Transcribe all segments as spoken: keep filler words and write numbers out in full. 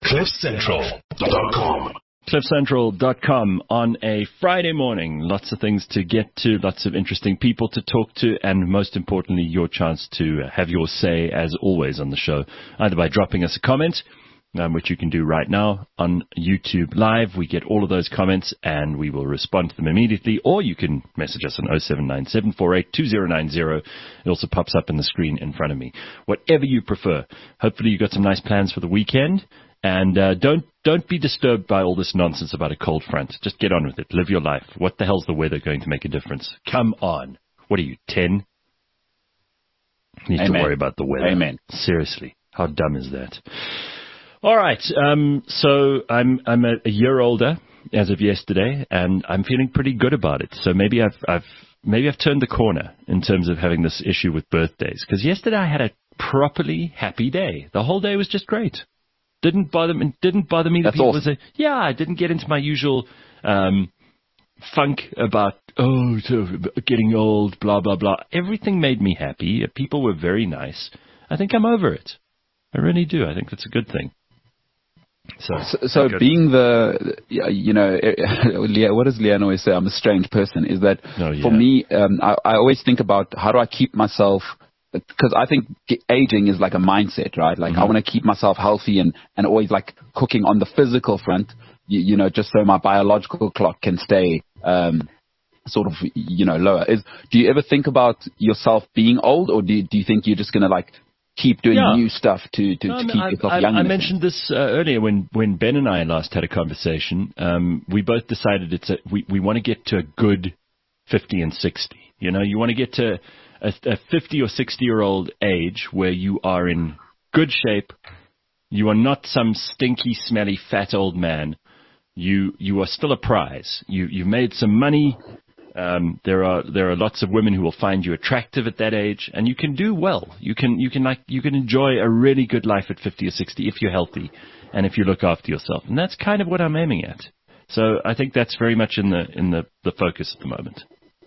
cliff central dot com. cliff central dot com on a Friday morning. Lots of things to get to, lots of interesting people to talk to, and most importantly, your chance to have your say, as always, on the show, either by dropping us a comment, um, which you can do right now on YouTube Live. We get all of those comments, and we will respond to them immediately, or you can message us on oh seven nine, seven four eight, two oh nine oh. It also pops up on the screen in front of me. Whatever you prefer. Hopefully you've got some nice plans for the weekend. And uh, don't don't be disturbed by all this nonsense about a cold front. Just get on with it. Live your life. What the hell's the weather going to make a difference? Come on. What are you, ten? Need Amen. to worry about the weather. Amen. Seriously. How dumb is that? All right. Um, so I'm I'm a, a year older as of yesterday, and I'm feeling pretty good about it. So maybe I've I've maybe I've turned the corner in terms of having this issue with birthdays. Because yesterday I had a properly happy day. The whole day was just great. Didn't bother me. Didn't bother me that That's people awesome. say, yeah, I didn't get into my usual um, funk about, oh, so getting old, blah, blah, blah. Everything made me happy. People were very nice. I think I'm over it. I really do. I think that's a good thing. So, So, so good. being the, you know, Leah, what does Leanne always say? I'm a strange person. Is that Oh, yeah. for me, um, I, I always think about how do I keep myself, because I think aging is like a mindset, right? Like Mm-hmm. I want to keep myself healthy and, and always like cooking on the physical front, you, you know, just so my biological clock can stay, um, sort of, you know, lower. Is, do you ever think about yourself being old, or do you, do you think you're just going to like keep doing Yeah. new stuff to, to, No, to keep I, yourself I, young? I in a mentioned this uh, earlier when, when Ben and I last had a conversation. Um, we both decided it's a, we, we want to get to a good fifty and sixty. You know, you want to get to a, a fifty or sixty year old age where you are in good shape. You are not some stinky, smelly, fat old man. You you are still a prize. You you've made some money. Um, there are there are lots of women who will find you attractive at that age, and you can do well. You can you can like you can enjoy a really good life at fifty or sixty if you're healthy and if you look after yourself. And that's kind of what I'm aiming at. So I think that's very much in the in the, the focus at the moment.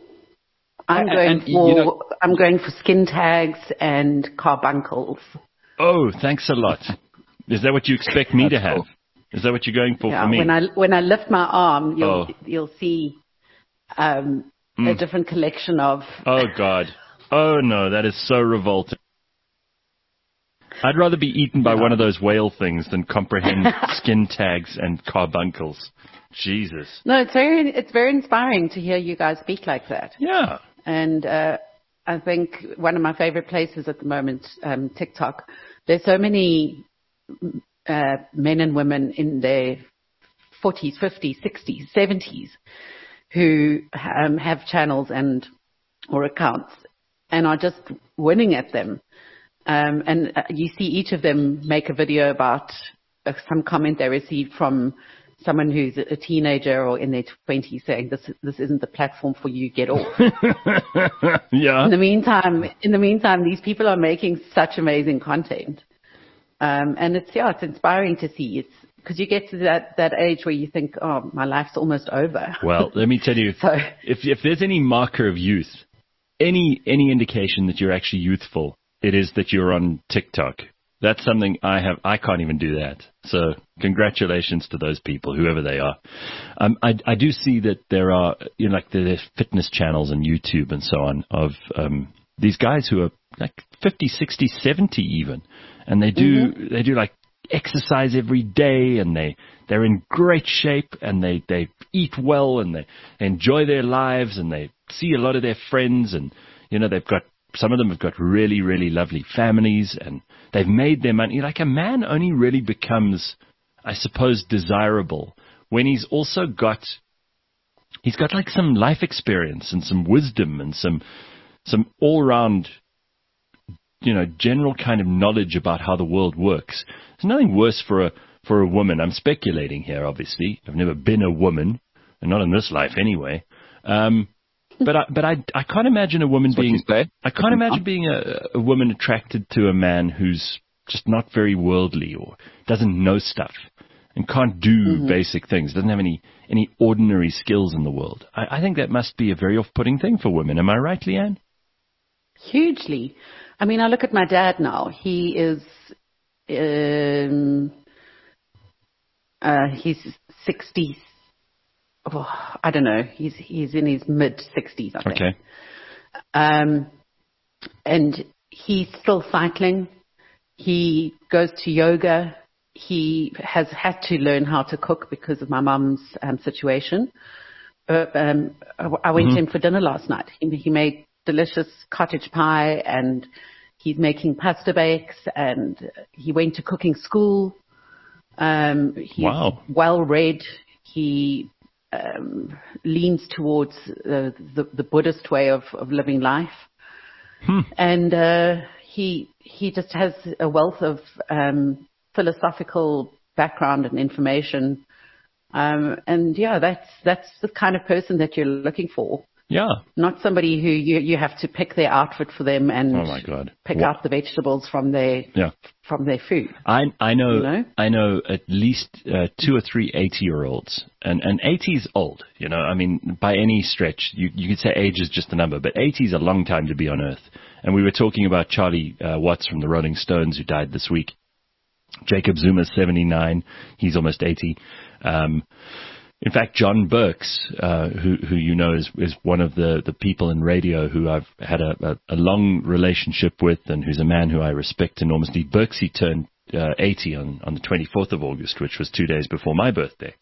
I'm And- going and, for you know- I'm going for skin tags and carbuncles. Oh, thanks a lot. Is that what you expect me to That's have? cool. Is that what you're going for Yeah, for me? when I when I lift my arm, you'll Oh. you'll see um, a Mm. different collection of. Oh, God. Oh, no, that is so revolting. I'd rather be eaten by one of those whale things than comprehend skin tags and carbuncles. Jesus. No, it's very it's very inspiring to hear you guys speak like that. Yeah. And uh, I think one of my favorite places at the moment, um, TikTok. There's so many uh, men and women in their forties, fifties, sixties, seventies who um, have channels and or accounts and are just winning at them. Um, and uh, you see each of them make a video about uh, some comment they received from someone who's a teenager or in their twenties saying this this isn't the platform for you, get off. Yeah. In the meantime, in the meantime, these people are making such amazing content, um, and it's yeah, it's inspiring to see. It's because you get to that that age where you think, oh, my life's almost over. Well, let me tell you, So- if if there's any marker of youth, any any indication that you're actually youthful, it is that you're on TikTok. That's something I have. I can't even do that. So congratulations to those people, whoever they are. Um, I, I do see that there are, you know, like there's fitness channels on YouTube and so on of um, these guys who are like fifty, sixty, seventy even, and they do mm-hmm. they do like exercise every day, and they they're in great shape, and they they eat well, and they enjoy their lives, and they see a lot of their friends, and you know they've got. Some of them have got really, really lovely families, and they've made their money. Like a man only really becomes, I suppose, desirable when he's also got, he's got like some life experience and some wisdom and some, some all-round, you know, general kind of knowledge about how the world works. There's nothing worse for a for a woman. I'm speculating here, obviously. I've never been a woman, and not in this life anyway. Um, But I, but I, I can't imagine a woman That's what being, you say. I can't imagine being a, a woman attracted to a man who's just not very worldly or doesn't know stuff and can't do mm-hmm. basic things, doesn't have any, any ordinary skills in the world. I, I think that must be a very off-putting thing for women. Am I right, Leanne? Hugely. I mean, I look at my dad now. He is, um, Uh, he's sixty. Oh, I don't know. He's he's in his mid sixties, I think. Okay. Um, and he's still cycling. He goes to yoga. He has had to learn how to cook because of my mum's um, situation. Uh, um, I went mm-hmm. in for dinner last night. He, he made delicious cottage pie, and he's making pasta bakes, and he went to cooking school. Um, he's wow. well-read. He um, leans towards uh, the, the Buddhist way of, of living life. Hmm. And uh, he he just has a wealth of um, philosophical background and information. Um, and, yeah, that's that's the kind of person that you're looking for. Yeah. Not somebody who you, you have to pick their outfit for them and oh my God. pick what? out the vegetables from their yeah. from their food. I I know, you know? I know at least uh, two or three eighty-year-olds, and and eighty is old. You know, I mean, by any stretch, you you could say age is just a number, but eighty is a long time to be on Earth. And we were talking about Charlie uh, Watts from the Rolling Stones, who died this week. Jacob Zuma's seventy-nine; he's almost eighty. Um, In fact, John Burks, uh, who, who you know is, is one of the, the people in radio who I've had a, a, a long relationship with, and who's a man who I respect enormously. Burksy turned uh, eighty on, on the twenty-fourth of August, which was two days before my birthday.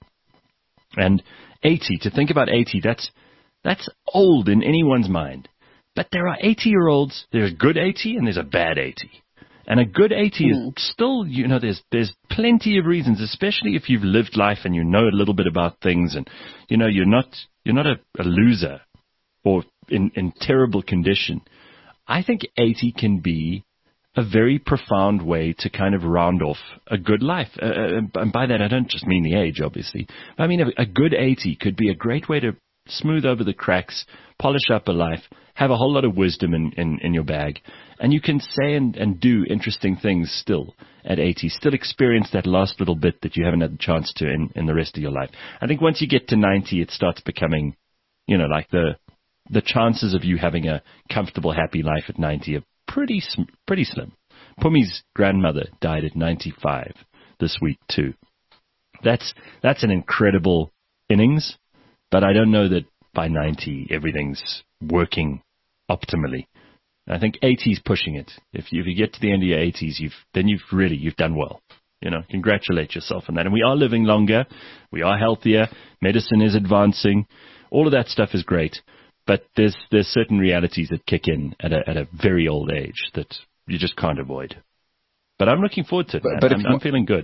And eighty, to think about eighty, that's that's old in anyone's mind. But there are eighty-year-olds, there's a good eighty and there's a bad eighty. And a good eighty mm. is still, you know, there's there's plenty of reasons, especially if you've lived life and you know a little bit about things, and you know you're not you're not a, a loser or in, in terrible condition. I think eighty can be a very profound way to kind of round off a good life. Uh, and by that I don't just mean the age, obviously. I mean a, a good eighty could be a great way to smooth over the cracks, polish up a life, have a whole lot of wisdom in, in, in your bag, and you can say and, and do interesting things still at eighty, still experience that last little bit that you haven't had the chance to in, in the rest of your life. I think once you get to ninety, it starts becoming, you know, like the the chances of you having a comfortable, happy life at ninety are pretty pretty slim. Pumi's grandmother died at ninety-five this week too. That's that's an incredible innings, but I don't know that by ninety everything's working optimally. I think eighty is pushing it. If you, if you get to the end of your eighties, you've then you've really you've done well. You know, congratulate yourself on that. And we are living longer, we are healthier, medicine is advancing, all of that stuff is great. But there's there's certain realities that kick in at a at a very old age that you just can't avoid. But I'm looking forward to it. But, but I'm, I'm feeling good.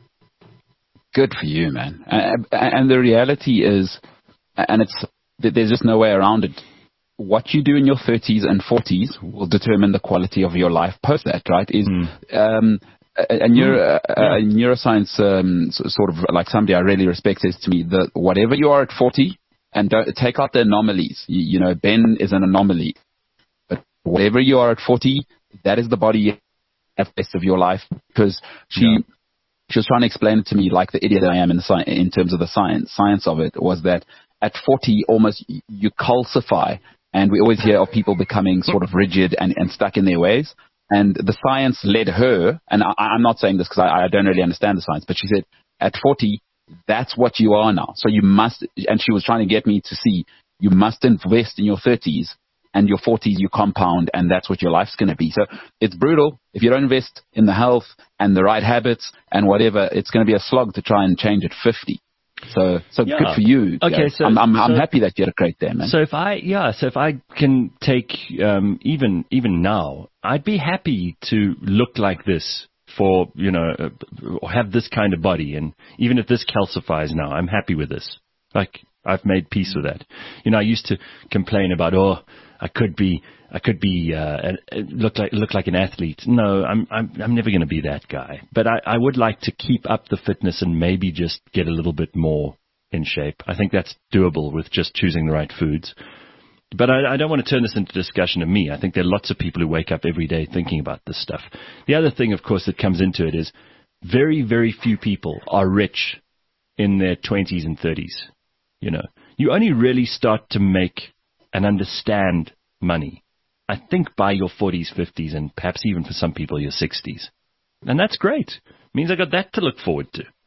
Good for you, man. And, and the reality is, and it's there's just no way around it. What you do in your thirties and forties will determine the quality of your life post that, right? Is mm. um, a, a, neuro, a, a neuroscience um, sort of like somebody I really respect says to me that whatever you are at forty, and don't, take out the anomalies. You, you know, Ben is an anomaly, but whatever you are at forty, that is the body at the best of your life. Because she yeah. she was trying to explain it to me like the idiot I am in the in terms of the science science of it was that at forty almost you calcify. And we always hear of people becoming sort of rigid and, and stuck in their ways. And the science led her, and I, I'm not saying this because I, I don't really understand the science, but she said, at forty, that's what you are now. So you must, and she was trying to get me to see, you must invest in your thirties, and your forties you compound, and that's what your life's going to be. So it's brutal. If you don't invest in the health and the right habits and whatever, it's going to be a slog to try and change at fifty. So, so yeah. Good for you. Okay, yeah. so I'm, I'm, so, I'm happy that you had a great day, man. So if I, yeah, so if I can take um, even even now, I'd be happy to look like this for you know, uh, or have this kind of body, and even if this calcifies now, I'm happy with this. Like I've made peace with that. You know, I used to complain about, oh, I could be, I could be, uh, look like look like an athlete. No, I'm I'm I'm never going to be that guy. But I, I would like to keep up the fitness and maybe just get a little bit more in shape. I think that's doable with just choosing the right foods. But I, I don't want to turn this into a discussion of me. I think there are lots of people who wake up every day thinking about this stuff. The other thing, of course, that comes into it is very, very few people are rich in their twenties and thirties. You know, you only really start to make and understand money, I think, by your forties, fifties, and perhaps even for some people your sixties. And that's great. It means I got that to look forward to,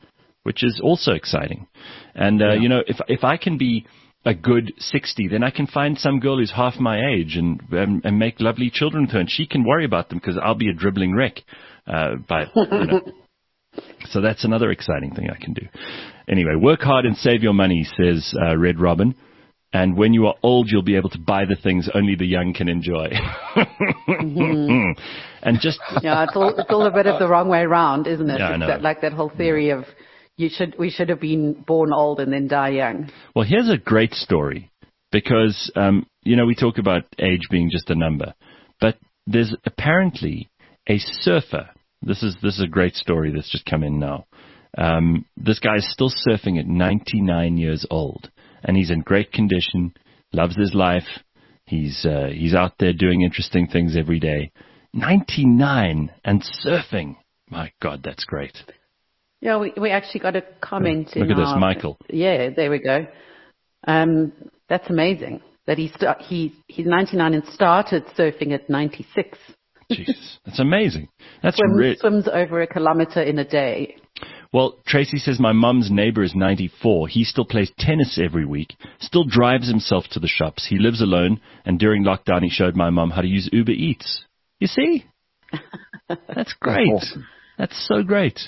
which is also exciting. And, uh, Yeah. you know, if if I can be a good sixty, then I can find some girl who's half my age and and, and make lovely children with her, and she can worry about them because I'll be a dribbling wreck. Uh, by, you know. So that's another exciting thing I can do. Anyway, work hard and save your money, says uh, Red Robin. And when you are old, you'll be able to buy the things only the young can enjoy. mm-hmm. And just yeah, it's all it's all a bit of the wrong way around, isn't it? Yeah, I It's know. that, like that whole theory of you should we should have been born old and then die young. Well, here's a great story because um, you know we talk about age being just a number, but there's apparently a surfer. This is this is a great story that's just come in now. Um, this guy is still surfing at ninety-nine years old. And he's in great condition, loves his life. He's uh, he's out there doing interesting things every day. ninety-nine and surfing. My God, that's great. Yeah, we we actually got a comment. Look in at this, our, Michael. Yeah, there we go. Um, that's amazing that he sta- he he's ninety-nine and started surfing at ninety-six. Jesus, that's amazing. That's Swims, really swims over a kilometer in a day. Well, Tracy says my mum's neighbor is ninety-four. He still plays tennis every week, still drives himself to the shops. He lives alone, and during lockdown he showed my mum how to use Uber Eats. You see? That's great. That's awesome. That's so great.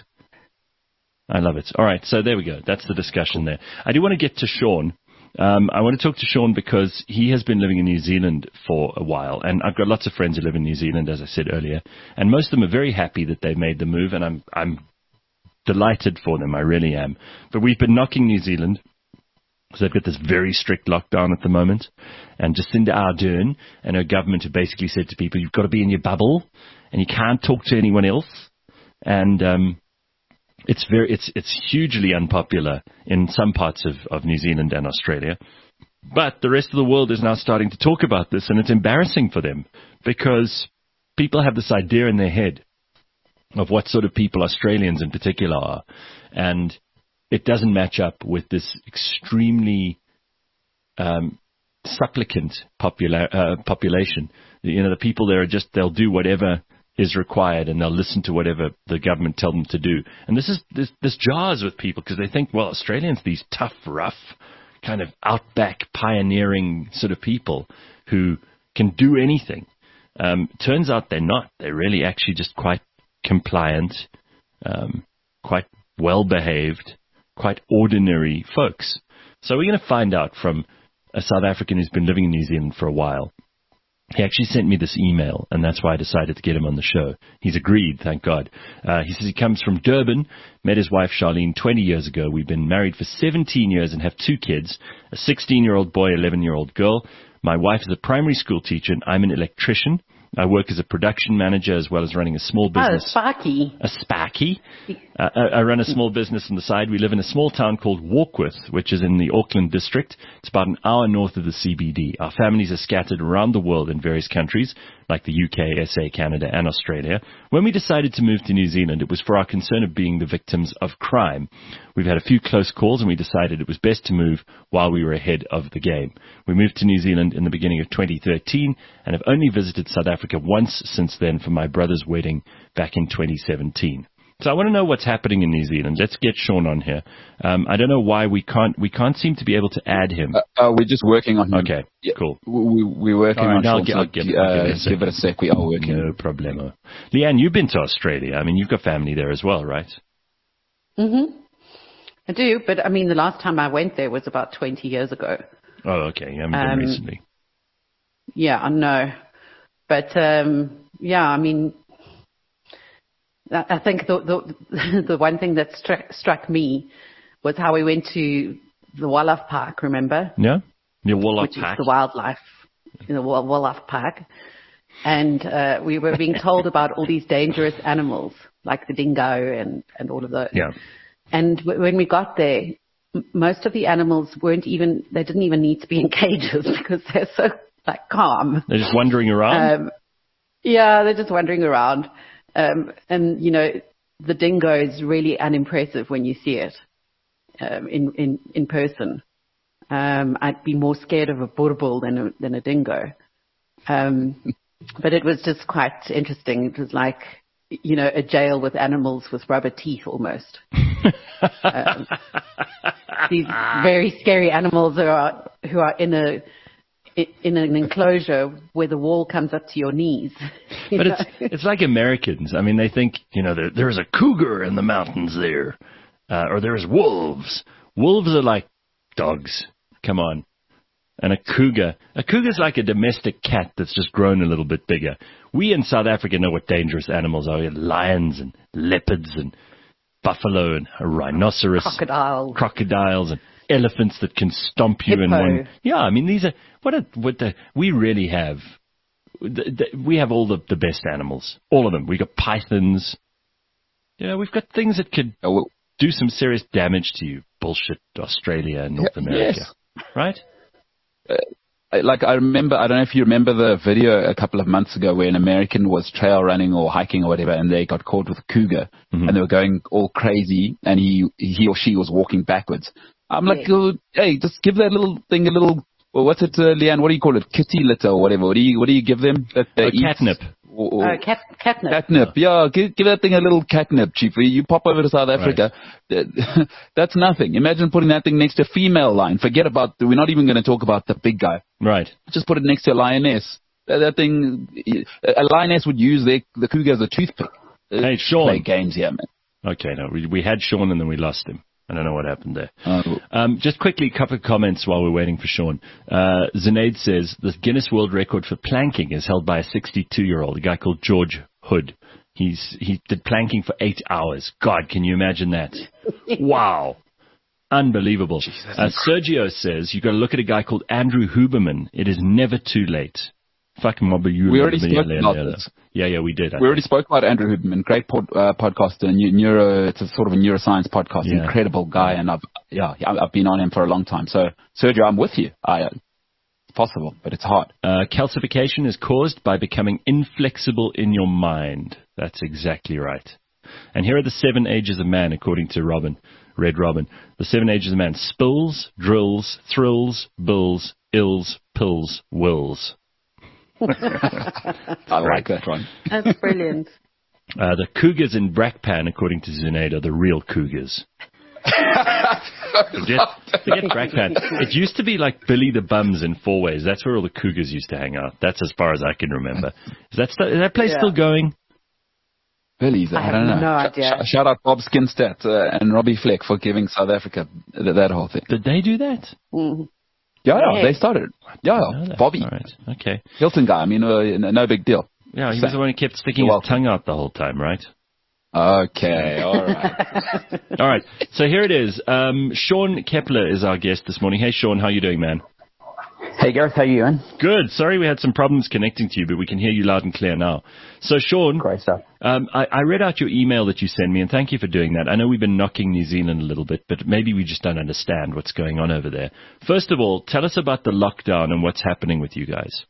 I love it. All right, so there we go. That's the discussion there. I do want to get to Sean. Um, I want to talk to Sean because he has been living in New Zealand for a while, and I've got lots of friends who live in New Zealand, as I said earlier, and most of them are very happy that they've made the move, and I'm I'm delighted for them. I really am. But we've been knocking New Zealand because they've got this very strict lockdown at the moment. And Jacinda Ardern and her government have basically said to people, you've got to be in your bubble and you can't talk to anyone else. And um, it's very, it's it's hugely unpopular in some parts of, of New Zealand and Australia. But the rest of the world is now starting to talk about this, and it's embarrassing for them because people have this idea in their head of what sort of people Australians in particular are. And it doesn't match up with this extremely um, supplicant popula- uh, population. You know, the people there are just, they'll do whatever is required and they'll listen to whatever the government tell them to do. And this is this, this jars with people because they think, well, Australians, these tough, rough, kind of outback, pioneering sort of people who can do anything. Um, turns out they're not. They're really actually just quite compliant, um, quite well-behaved, quite ordinary folks. So we're going to find out from a South African who's been living in New Zealand for a while. He actually sent me this email, and that's why I decided to get him on the show. He's agreed, thank God. Uh, he says he comes from Durban, met his wife Charlene twenty years ago. We've been married for seventeen years and have two kids, a sixteen-year-old boy, eleven-year-old girl. My wife is a primary school teacher, and I'm an electrician. I work as a production manager as well as running a small business. Oh, Sparky. A Sparky. Uh, I, I run a small business on the side. We live in a small town called Warkworth, which is in the Auckland district. It's about an hour north of the C B D. Our families are scattered around the world in various countries, like the U K, S A, Canada, and Australia. When we decided to move to New Zealand, it was for our concern of being the victims of crime. We've had a few close calls, and we decided it was best to move while we were ahead of the game. We moved to New Zealand in the beginning of twenty thirteen and have only visited South Africa once since then for my brother's wedding back in twenty seventeen. So I want to know what's happening in New Zealand. Let's get Sean on here. Um, I don't know why we can't we can't seem to be able to add him. Uh, uh, we're just working on him. Okay, Yeah, cool. We, we're working All right, on I'll Sean, get- so I'll get- uh, I'll give it a sec. give it a sec. We are working. No problemo. Leanne, you've been to Australia. I mean, you've got family there as well, right? Mm-hmm. I do, but I mean, the last time I went there was about twenty years ago. Oh, okay. You haven't been Um, recently. Yeah, I know. But, um, yeah, I mean, I I think the, the, the one thing that struck, struck me was how we went to the Wildlife Park, remember? Yeah? Near Warlock Which Park. is the wildlife, in the Wa- Wildlife Park. And uh, we were being told about all these dangerous animals, like the dingo and, and all of those. Yeah. And w- when we got there, m- most of the animals weren't even, they didn't even need to be in cages because they're so, like, calm. They're just wandering around? Um, yeah, they're just wandering around. Um, and, you know, the dingo is really unimpressive when you see it um, in, in, in person. Um, I'd be more scared of a burbull than a, than a dingo. Um, but it was just quite interesting. It was like, you know, a jail with animals with rubber teeth almost. um, these very scary animals who are who are in a in an enclosure where the wall comes up to your knees. You but know? it's it's like Americans. I mean, they think, you know, there, there's a cougar in the mountains there, uh, or there's wolves. Wolves are like dogs. Come on. And a cougar, a cougar's like a domestic cat that's just grown a little bit bigger. We in South Africa know what dangerous animals are. We have lions and leopards and buffalo and a rhinoceros. Crocodiles. Crocodiles and elephants that can stomp you Hippo. in one. Yeah, I mean, these are, what a, what the, we really have, the, the, we have all the, the best animals. All of them. We've got pythons. You know, we've got things that could Oh, well, do some serious damage to you. Bullshit, Australia and North Yeah, America. yes. Right? like I remember, I don't know if you remember the video a couple of months ago where an American was trail running or hiking or whatever, and they got caught with a cougar, Mhm. and they were going all crazy, and he he or she was walking backwards. I'm like, Yeah. oh, hey, just give that little thing a little. Well, what's it, uh, Leanne? What do you call it? Kitty litter or whatever. What do you what do you give them? That they Oh, eat? catnip. Or, or Uh, cat, catnip. catnip. Yeah, give, give that thing a little catnip, Chief. You pop over to South Africa. That- That's nothing. Imagine putting that thing next to a female lion. Forget about. We're not even going to talk about the big guy. Right. Just put it next to a lioness. That, that thing, a lioness would use their, the cougar as a toothpick. Uh, Hey, Sean. Play games here, man. Okay, no, we, we had Sean and then we lost him. I don't know what happened there. Uh, Um, just quickly, a couple of comments while we're waiting for Sean. Uh, Zunaid says the Guinness World Record for planking is held by a sixty-two-year-old, a guy called George Hood. He's he did planking for eight hours. God, can you imagine that? Wow. Unbelievable. Uh, Sergio says you've got to look at a guy called Andrew Huberman. It is never too late. Fucking mob you. We already spoke about this. Yeah, yeah, we did. I we already think. spoke about Andrew Huberman, great pod, uh, podcaster, neu- neuro. It's a sort of a neuroscience podcast. Yeah. Incredible guy, and I've yeah, I've been on him for a long time. So, Sergio, I'm with you. I, uh, it's possible, but it's hard. Uh, calcification is caused by becoming inflexible in your mind. That's exactly right. And here are the seven ages of man, according to Robin, Red Robin. The seven ages of man: spills, drills, thrills, bills, ills, pills, wills. I like that one. That's brilliant. Uh, the cougars in Brakpan, according to Zunaid, are the real cougars. Forget, forget Brakpan. It used to be like Billy the Bums in Four Ways. That's where all the cougars used to hang out. That's as far as I can remember. Is that, st- is that place Yeah. still going? Billy's, I, I have don't know. no Sh- idea. sh- shout out Bob Skinstead uh, and Robbie Fleck for giving South Africa th- that whole thing. Did they do that? Mm. Yeah, yeah, Yeah. they started. Yeah, I know yeah. that. Bobby All right. Okay. Hilton guy. I mean, uh, no big deal. Yeah, he So- was the one who kept sticking You're his tongue out the whole time, right? Okay, all right. All right. So here it is. Um, Sean Kepler is our guest this morning. Hey, Sean, how you doing, man? Hey Gareth, how you doing? Good. Sorry we had some problems connecting to you, but we can hear you loud and clear now. So, Sean, Great stuff. um, I, I read out your email that you sent me, and thank you for doing that. I know we've been knocking New Zealand a little bit, but maybe we just don't understand what's going on over there. First of all, tell us about the lockdown and what's happening with you guys.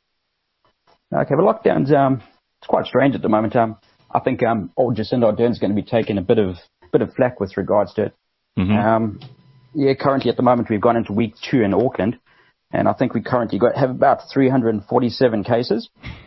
Okay, well, lockdown's um, it's quite strange at the moment. Um, I think um, old Jacinda Ardern's going to be taking a bit of bit of flack with regards to it. Mhm. Um, yeah, currently at the moment we've gone into week two in Auckland, and I think we currently got have about three hundred forty-seven cases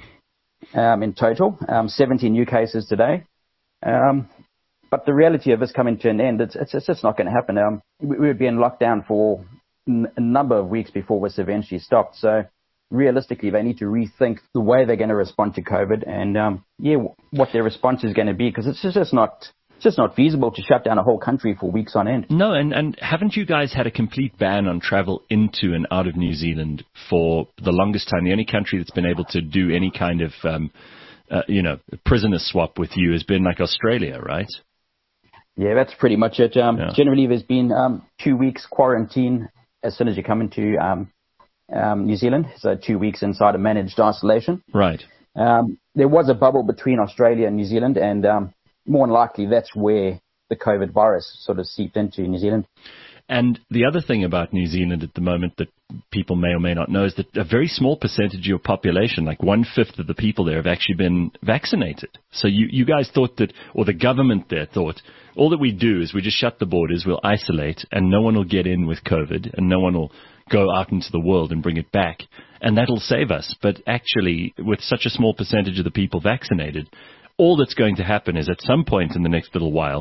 um, in total, um, seventy new cases today. Um, but the reality of this coming to an end, it's it's, it's just not going to happen. Um, we, we would be in lockdown for n- a number of weeks before this eventually stopped. So realistically, they need to rethink the way they're going to respond to COVID, and um, yeah, what their response is going to be, because it's just not it's just not feasible to shut down a whole country for weeks on end. No, and, and haven't you guys had a complete ban on travel into and out of New Zealand for the longest time? The only country that's been able to do any kind of, um, uh, you know, prisoner swap with you has been like Australia, right? Yeah, that's pretty much it. Um, Yeah. Generally, there's been um, two weeks quarantine as soon as you come into um, um, New Zealand, so two weeks inside a managed isolation. Right. Um, there was a bubble between Australia and New Zealand, and um, more than likely that's where the COVID virus sort of seeped into New Zealand. And the other thing about New Zealand at the moment that people may or may not know is that a very small percentage of your population, like one-fifth of the people there, have actually been vaccinated. So you, you guys thought that, or the government there thought, all that we do is we just shut the borders, we'll isolate, and no one will get in with COVID, and no one will go out into the world and bring it back, and that'll save us. But actually, with such a small percentage of the people vaccinated, all that's going to happen is at some point in the next little while,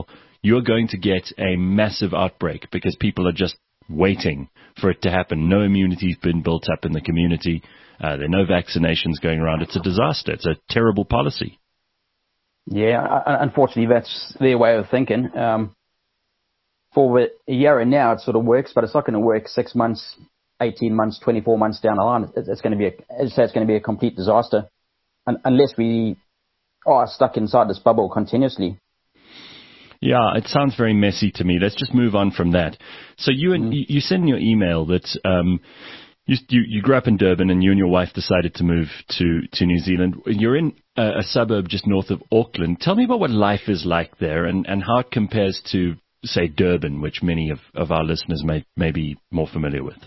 you're going to get a massive outbreak because people are just waiting for it to happen. No immunity's been built up in the community. Uh, there are no vaccinations going around. It's a disaster. It's a terrible policy. Yeah, unfortunately, that's their way of thinking. Um, for a year and now, it sort of works, but it's not going to work six months, eighteen months, twenty-four months down the line. It's going to be, a, as I say, it's going to be a complete disaster unless we are stuck inside this bubble continuously. Yeah, it sounds very messy to me. Let's just move on from that. So you and mm. you said in your email that um, you, you you grew up in Durban and you and your wife decided to move to, to New Zealand. You're in a, a suburb just north of Auckland. Tell me about what life is like there and, and how it compares to, say, Durban, which many of, of our listeners may, may be more familiar with.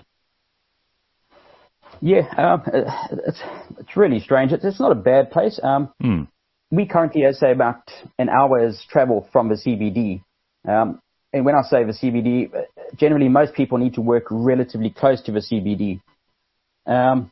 Yeah, um, it's it's really strange. It's, it's not a bad place. Um, mm. We currently, I say, about an hour's travel from the C B D. Um, and when I say the C B D, generally most people need to work relatively close to the C B D. Um,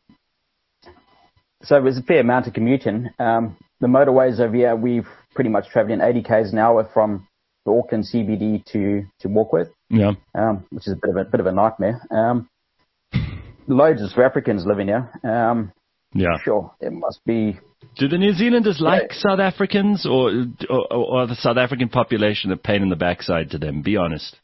so there's a fair amount of commuting. Um, the motorways over here, we've pretty much traveling eighty kays an hour from the Auckland C B D to, to Warkworth, yeah. um, which is a bit of a bit of a nightmare. Um, loads of South Africans living here. Um, yeah. Sure, it must be. Do the New Zealanders like yeah. South Africans, or, or or the South African population a pain in the backside to them? Be honest.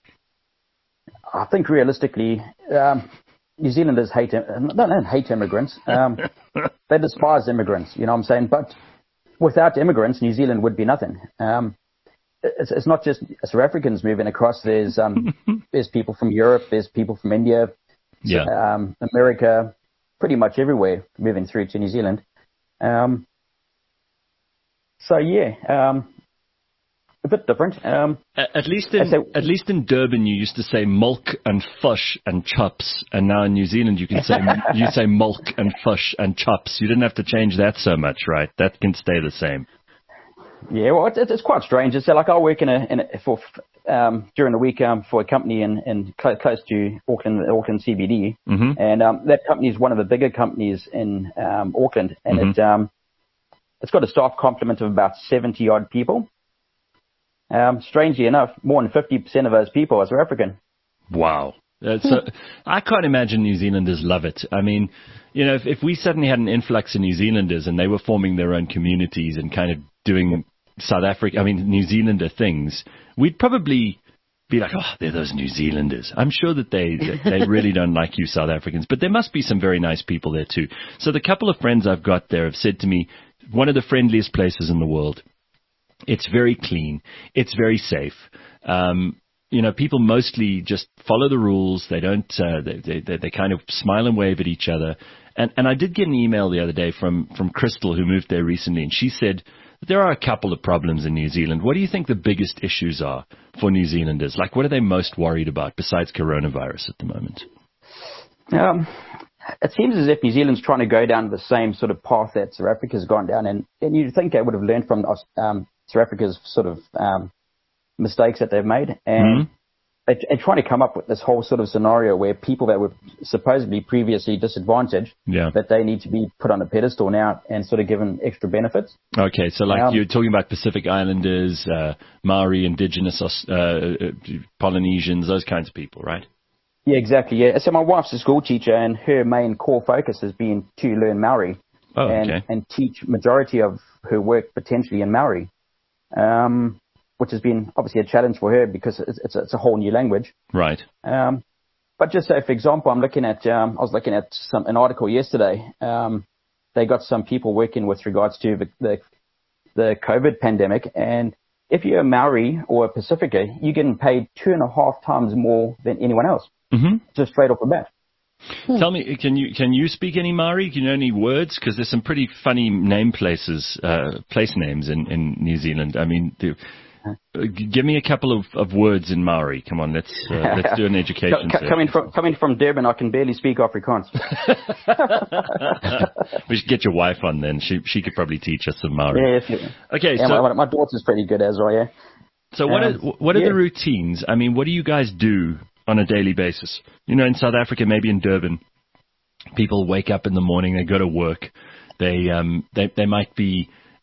I think realistically, um, New Zealanders hate don't, don't hate immigrants. Um, they despise immigrants. You know what I'm saying? But without immigrants, New Zealand would be nothing. Um, it's, it's not just South Africans moving across. There's um, there's people from Europe. There's people from India, yeah. um, America, pretty much everywhere moving through to New Zealand. Um, so yeah, um, a bit different. Um, at, at least in say, at least in Durban, you used to say milk and fish and chops, and now in New Zealand, you can say you say milk and fish and chops. You didn't have to change that so much, right? That can stay the same. Yeah, well, it's, it's quite strange. It's like I work in a, in a for um, during the week um, for a company in, in close, close to Auckland, Auckland C B D, mm-hmm. and um, that company is one of the bigger companies in um, Auckland, and mm-hmm. it um, it's got a staff complement of about seventy odd people. Um, strangely enough, more than fifty percent of those people are South African. Wow. Uh, so I can't imagine New Zealanders love it. I mean, you know, if, if we suddenly had an influx of New Zealanders and they were forming their own communities and kind of doing South Africa, I mean, New Zealander things, we'd probably be like, oh, they're those New Zealanders. I'm sure that they that they really don't like you South Africans, but there must be some very nice people there too. So the couple of friends I've got there have said to me, one of the friendliest places in the world. It's very clean. It's very safe. Um, you know, people mostly just follow the rules. They don't, uh, they, they, they kind of smile and wave at each other. And, and I did get an email the other day from, from Crystal, who moved there recently, and she said that there are a couple of problems in New Zealand. What do you think the biggest issues are for New Zealanders? Like, what are they most worried about besides coronavirus at the moment? Um, it seems as if New Zealand's trying to go down the same sort of path that South Africa's gone down, and, and you'd think they would have learned from um, South Africa's sort of um, mistakes that they've made, and mm-hmm. they, they're trying to come up with this whole sort of scenario where people that were supposedly previously disadvantaged, yeah. that they need to be put on a pedestal now and sort of given extra benefits. Okay, so like um, you're talking about Pacific Islanders, uh, Maori, Indigenous, uh, Polynesians, those kinds of people, right? Yeah, exactly. Yeah. So my wife's a school teacher, and her main core focus has been to learn Maori, oh, and, okay. and teach majority of her work potentially in Maori, um, which has been obviously a challenge for her because it's, it's, it's a whole new language. Right. Um, but just say, for example, I'm looking at, um, I was looking at some, an article yesterday. Um, they got some people working with regards to the, the, the COVID pandemic, and if you're a Maori or a Pacifica, you're getting paid two and a half times more than anyone else. Mm-hmm. Just straight off the bat. Tell me, can you can you speak any Maori? Can you know any words? Because there's some pretty funny name places, uh, place names in, in New Zealand. I mean, the, uh, give me a couple of, of words in Maori. Come on, let's uh, let's do an education. C- coming from coming from Durban, I can barely speak Afrikaans. We should get your wife on then. She she could probably teach us some Maori. Yeah, if you, okay. Yeah, so my, my daughter's pretty good as well. Yeah. So what um, are what are yeah. the routines? I mean, what do you guys do on a daily basis? You know, in South Africa, maybe in Durban, people wake up in the morning, they go to work, they um they they might be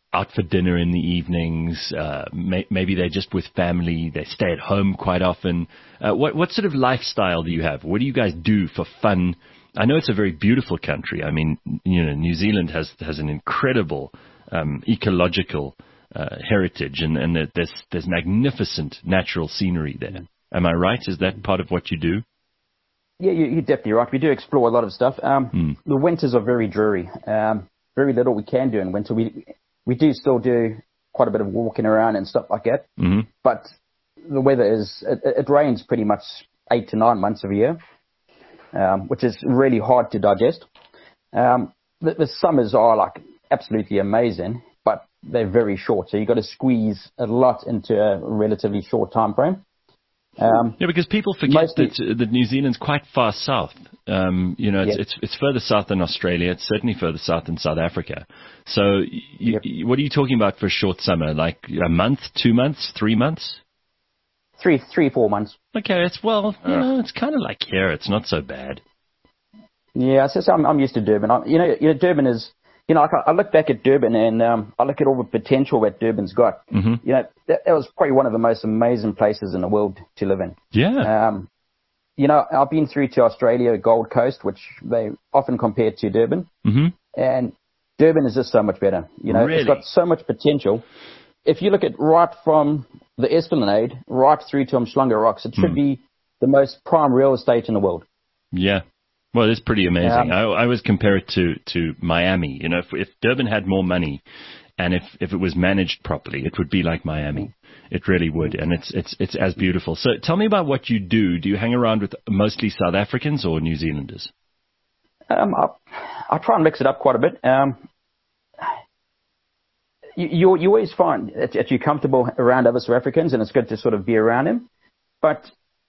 out for dinner in the evenings. Uh, may, maybe they're just with family. They stay at home quite often. Uh, what what sort of lifestyle do you have? What do you guys do for fun? I know it's a very beautiful country. I mean, you know, New Zealand has has an incredible um, ecological uh, heritage, and, and there's there's magnificent natural scenery there. Am I right? Is that part of what you do? Yeah, you, you're definitely right. We do explore a lot of stuff. Um, mm. The winters are very dreary. Um, very little we can do in winter. We we do still do quite a bit of walking around and stuff like that. Mm-hmm. But the weather is, it, it rains pretty much eight to nine months of a year, um, which is really hard to digest. Um, the, the summers are like absolutely amazing, but they're very short. So you've got to squeeze a lot into a relatively short time frame. Um, yeah, because people forget mostly, that, that New Zealand's quite far south. Um, you know, it's, yeah. it's it's further south than Australia. It's certainly further south than South Africa. So, you, yep. you, what are you talking about for a short summer? Like a month, two months, three months? Three, three, four months. Okay, it's well, you uh, know, it's kind of like here. It's not so bad. Yeah, so, so I'm, I'm used to Durban. I, you know, you know, Durban is. You know, I, I look back at Durban and um, I look at all the potential that Durban's got. Mm-hmm. You know, that, that was probably one of the most amazing places in the world to live in. Yeah. Um, you know, I've been through to Australia, Gold Coast, which they often compare to Durban. Mm-hmm. And Durban is just so much better. You know, really? It's got so much potential. If you look at right from the Esplanade right through to Umhlanga Rocks, it should mm. be the most prime real estate in the world. Yeah. Well, it's pretty amazing. Um, I, I always compare it to, to Miami. You know, if, if Durban had more money and if, if it was managed properly, it would be like Miami. It really would. And it's, it's, it's as beautiful. So tell me about what you do. Do you hang around with mostly South Africans or New Zealanders? Um, I, I try and mix it up quite a bit. Um, you, you, you always find that, that you're comfortable around other South Africans and it's good to sort of be around them. But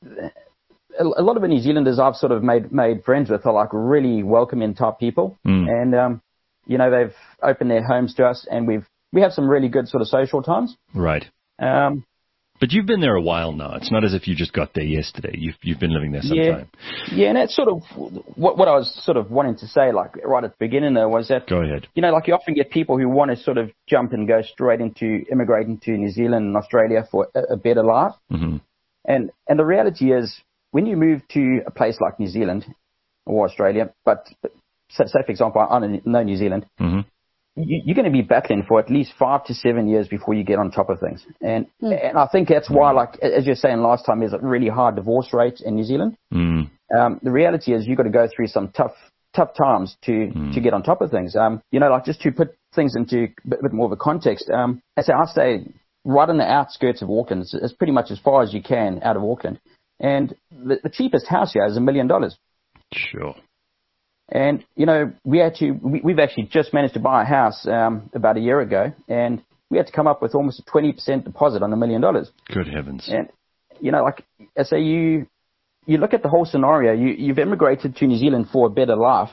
a lot of the New Zealanders I've sort of made made friends with are like really welcoming type people, mm. and um, you know they've opened their homes to us, and we've we have some really good sort of social times. Right. Um, but you've been there a while now. It's not as if you just got there yesterday. You've you've been living there some yeah, time. Yeah, and that's sort of what what I was sort of wanting to say, like right at the beginning there was that. Go ahead. You know, like you often get people who want to sort of jump and go straight into immigrating to New Zealand and Australia for a, a better life, mm-hmm. and and the reality is. When you move to a place like New Zealand or Australia, but, but say, say, for example, I know New Zealand, mm-hmm. you, you're going to be battling for at least five to seven years before you get on top of things. And mm. and I think that's why, like, as you're saying last time, there's a really high divorce rate in New Zealand. Mm. Um, the reality is you've got to go through some tough tough times to, mm. to get on top of things. Um, you know, like just to put things into a bit, bit more of a context, um, I say, I stay right on the outskirts of Auckland. It's, it's pretty much as far as you can out of Auckland. And the, the cheapest house here is a million dollars. Sure. And, you know, we had to, we, we've actually just managed to buy a house um, about a year ago, and we had to come up with almost a twenty percent deposit on a million dollars. Good heavens. And, you know, like I say, you, you look at the whole scenario, you, you've immigrated to New Zealand for a better life,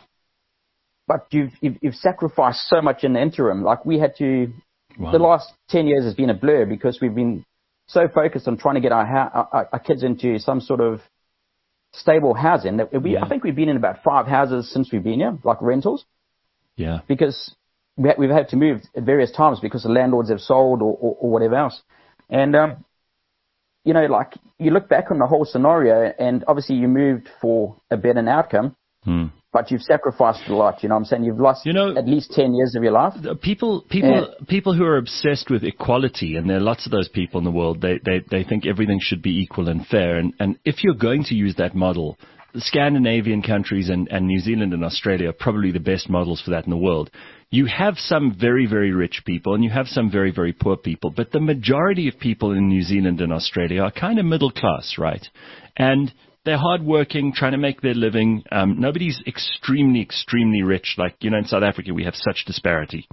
but you've, you've, you've sacrificed so much in the interim. Like we had to, wow. The last ten years has been a blur because we've been so focused on trying to get our, ha- our, our kids into some sort of stable housing that we, yeah. I think we've been in about five houses since we've been here, like rentals. Yeah. Because we ha- we've had to move at various times because the landlords have sold or, or, or whatever else. And, um, you know, like you look back on the whole scenario and obviously you moved for a better outcome. Hmm. But you've sacrificed a lot, you know what I'm saying? You've lost you know, at least ten years of your life. People people, and, people who are obsessed with equality, and there are lots of those people in the world, they, they, they think everything should be equal and fair. And, and if you're going to use that model, the Scandinavian countries and, and New Zealand and Australia are probably the best models for that in the world. You have some very, very rich people, and you have some very, very poor people. But the majority of people in New Zealand and Australia are kind of middle class, right? And they're hardworking, trying to make their living. Um, nobody's extremely, extremely rich. Like, you know, in South Africa, we have such disparity.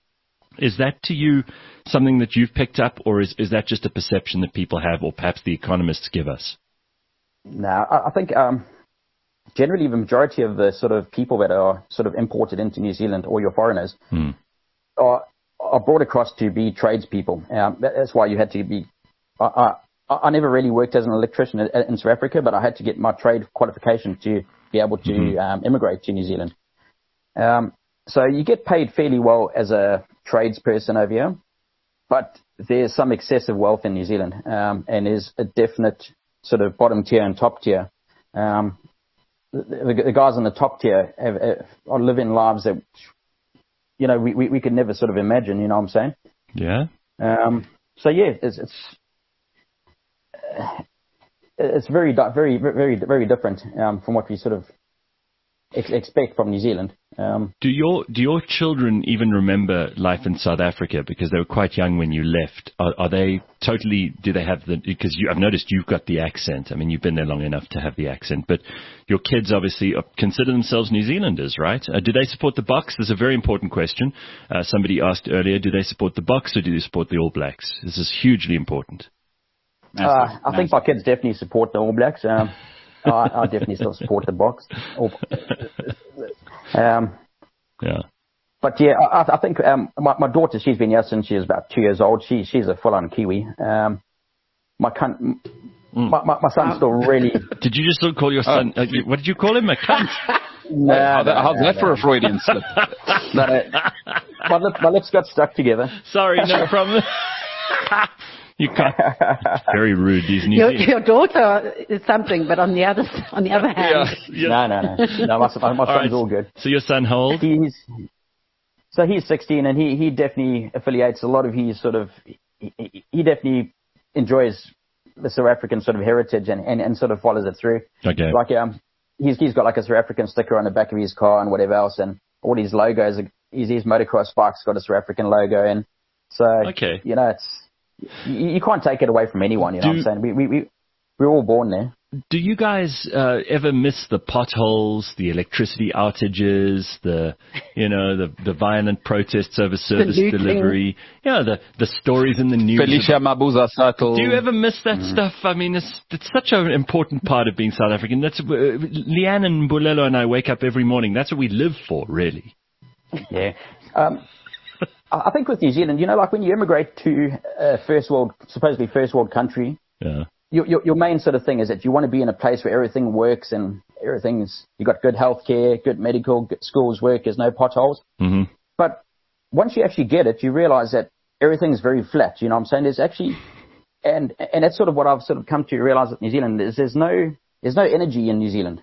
Is that to you something that you've picked up, or is, is that just a perception that people have, or perhaps the economists give us? No, I, I think um, generally the majority of the sort of people that are sort of imported into New Zealand, or your foreigners, hmm. are, are brought across to be tradespeople. Um, that's why you had to be... Uh, uh, I never really worked as an electrician in South Africa, but I had to get my trade qualification to be able to mm-hmm. um, immigrate to New Zealand. Um, so you get paid fairly well as a tradesperson over here, but there's some excessive wealth in New Zealand, um, and there's a definite sort of bottom tier and top tier. Um, the, the, the guys on the top tier have, have, are living lives that, you know, we, we, we could never sort of imagine, you know what I'm saying? Yeah. Um, so yeah, it's, it's, uh, it's very, di- very, very, very different, um, from what we sort of ex- expect from New Zealand. Um, do your, do your children even remember life in South Africa? Because they were quite young when you left. Are, are they totally, do they have the, because you, I've noticed you've got the accent. I mean, you've been there long enough to have the accent, but your kids obviously consider themselves New Zealanders, right? Uh, do they support the Boks? There's a very important question. Uh, somebody asked earlier, do they support the Boks or do they support the All Blacks? This is hugely important. uh, I Massive. think my kids definitely support the All Blacks. Um, I, I definitely still support the Boks. Um, yeah. But yeah, I, I think um, my, my daughter, she's been here since she was about two years old. She she's a full-on Kiwi. Um, my, cunt, mm. my my my son's still really. Did you just call your son? Uh, what did you call him? A cunt? No, how's that, no, how's no, that no. for a Freudian slip? no, no. My, lip, my lips got stuck together. Sorry, no problem. You can't. It's very rude. These New Your, Zealand. your daughter is something, but on the other on the other hand, Yeah, yeah. No, no, no. No, my, my, my son's right. all good. So your son how old? He's so he's sixteen, and he he definitely affiliates a lot of his sort of. He, he definitely enjoys the South African sort of heritage and, and, and sort of follows it through. Okay. Like um, he's he's got like a South African sticker on the back of his car and whatever else, and all his logos. His his motocross bike's got a South African logo, and so Okay. you know it's. You, you can't take it away from anyone, you know Do, what I'm saying? We, we, we, we're all born there. Do you guys uh, ever miss the potholes, the electricity outages, the, you know, the, the violent protests over service looting. delivery? Yeah, the, the stories in the news. Felicia Mabuza Sato. Do you ever miss that mm. stuff? I mean, it's, it's such an important part of being South African. That's uh, Leanne and Bulelo and I wake up every morning. That's what we live for, really. Yeah. Um, I think with New Zealand, you know, like when you immigrate to a first world, supposedly first world country, yeah. your, your, your main sort of thing is that you want to be in a place where everything works and everything's, you got good health care, good medical, good schools work, there's no potholes. Mm-hmm. But once you actually get it, you realize that everything's very flat, you know what I'm saying? There's actually, and, and that's sort of what I've sort of come to realize with New Zealand is there's no, there's no energy in New Zealand.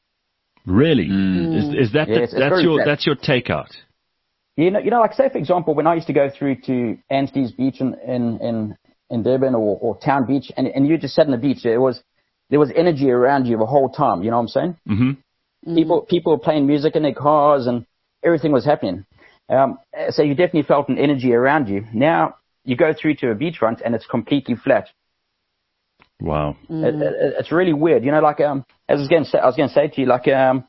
Really? Mm. Is, is that Yeah, the, it's- it's that's very your, flat. that's your takeout? You know, you know, like say for example, when I used to go through to Anstey's Beach in in in, in Durban or, or Town Beach, and and you just sat on the beach, there was there was energy around you the whole time. You know what I'm saying? Mm-hmm. People people were playing music in their cars and everything was happening. Um, so you definitely felt an energy around you. Now you go through to a beachfront and it's completely flat. Wow. Mm. It, it, it's really weird. You know, like um, as I was going to say, I was going to say to you, like um,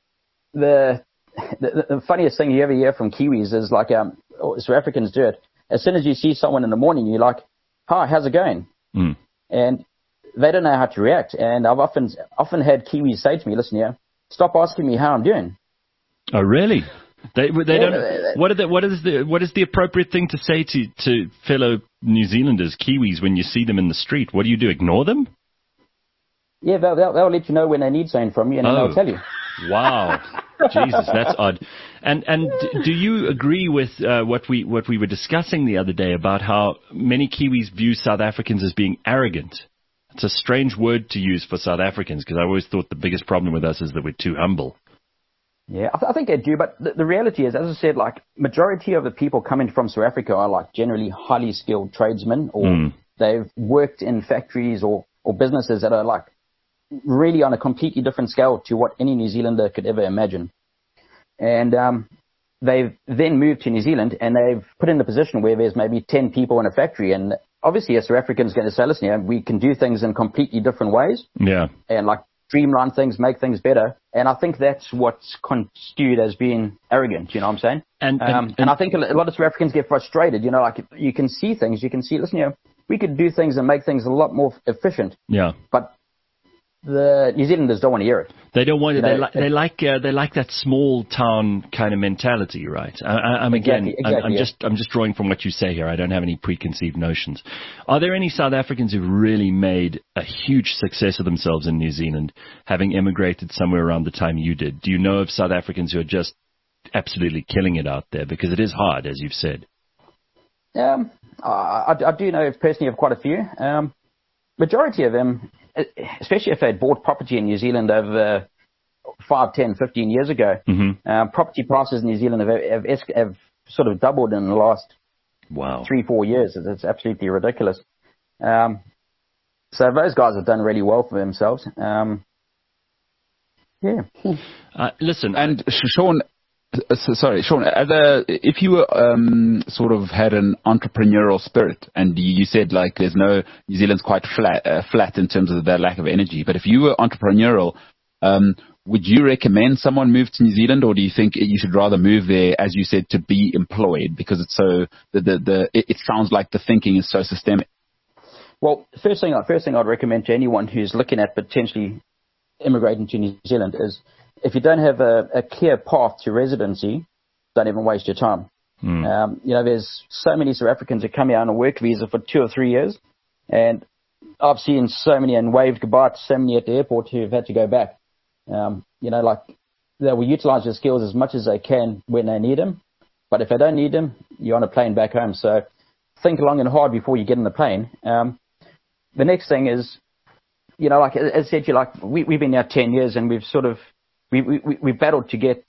the The, the funniest thing you ever hear from Kiwis is like, um, South Africans do it. As soon as you see someone in the morning, you're like, hi, how's it going? Mm. And they don't know how to react. And I've often, often had Kiwis say to me, listen here, stop asking me how I'm doing. Oh, really? They, they Yeah, don't, they- what, are the, what is the, what is the appropriate thing to say to, to fellow New Zealanders, Kiwis, when you see them in the street? What do you do? Ignore them? Yeah, they'll, they'll, they'll let you know when they need something from you and then Oh. they'll tell you. Wow. Jesus, that's odd. And and d- do you agree with uh, what we what we were discussing the other day about how many Kiwis view South Africans as being arrogant? It's a strange word to use for South Africans because I always thought the biggest problem with us is that we're too humble. Yeah, I, th- I think they do, but the, the reality is, as I said, like majority of the people coming from South Africa are like generally highly skilled tradesmen, or Mm. they've worked in factories or, or businesses that are like really on a completely different scale to what any New Zealander could ever imagine. And um, they've then moved to New Zealand and they've put in a position where there's maybe ten people in a factory, and obviously a South African is going to say, listen, yeah, we can do things in completely different ways Yeah. and like streamline things, make things better. And I think that's what's construed as being arrogant, you know what I'm saying? And and, Um, and, and I think a lot of South Africans get frustrated, you know, like you can see things, you can see, listen, you know, we could do things and make things a lot more efficient, yeah. but the New Zealanders don't want to hear it. They don't want it. You They, know, li- they like uh, they like that small town kind of mentality, right? I, I, I'm again, Exactly, I'm, exactly, I'm yeah. just I'm just drawing from what you say here. I don't have any preconceived notions. Are there any South Africans who've really made a huge success of themselves in New Zealand, having emigrated somewhere around the time you did? Do you know of South Africans who are just absolutely killing it out there? Because it is hard, as you've said. Um, I, I do know personally of quite a few. Um, majority of them, especially if they'd bought property in New Zealand over five, ten, fifteen years ago, Mm-hmm. um, property prices in New Zealand have, have, have sort of doubled in the last Wow. three, four years. It's, it's absolutely ridiculous. Um, so those guys have done really well for themselves. Um, yeah. Uh, listen, And Sean, uh, so- sorry, Sean, as a, if you were, um, sort of had an entrepreneurial spirit, and you you said like there's no, New Zealand's quite flat, uh, flat in terms of their lack of energy, but if you were entrepreneurial, um, would you recommend someone move to New Zealand, or do you think you should rather move there, as you said, to be employed, because it's so, the, the, the it, it sounds like the thinking is so systemic? Well, first thing, first thing I'd recommend to anyone who's looking at potentially immigrating to New Zealand is, if you don't have a, a clear path to residency, don't even waste your time. Mm. Um, you know, there's so many South Africans who come here on a work visa for two or three years, and I've seen so many and waved goodbye to so many at the airport who've had to go back. Um, you know, like, they will utilize their skills as much as they can when they need them, but if they don't need them, you're on a plane back home. So think long and hard before you get in the plane. Um, the next thing is, you know, like as I said, you like we, we've been here ten years, and we've sort of we we we battled to get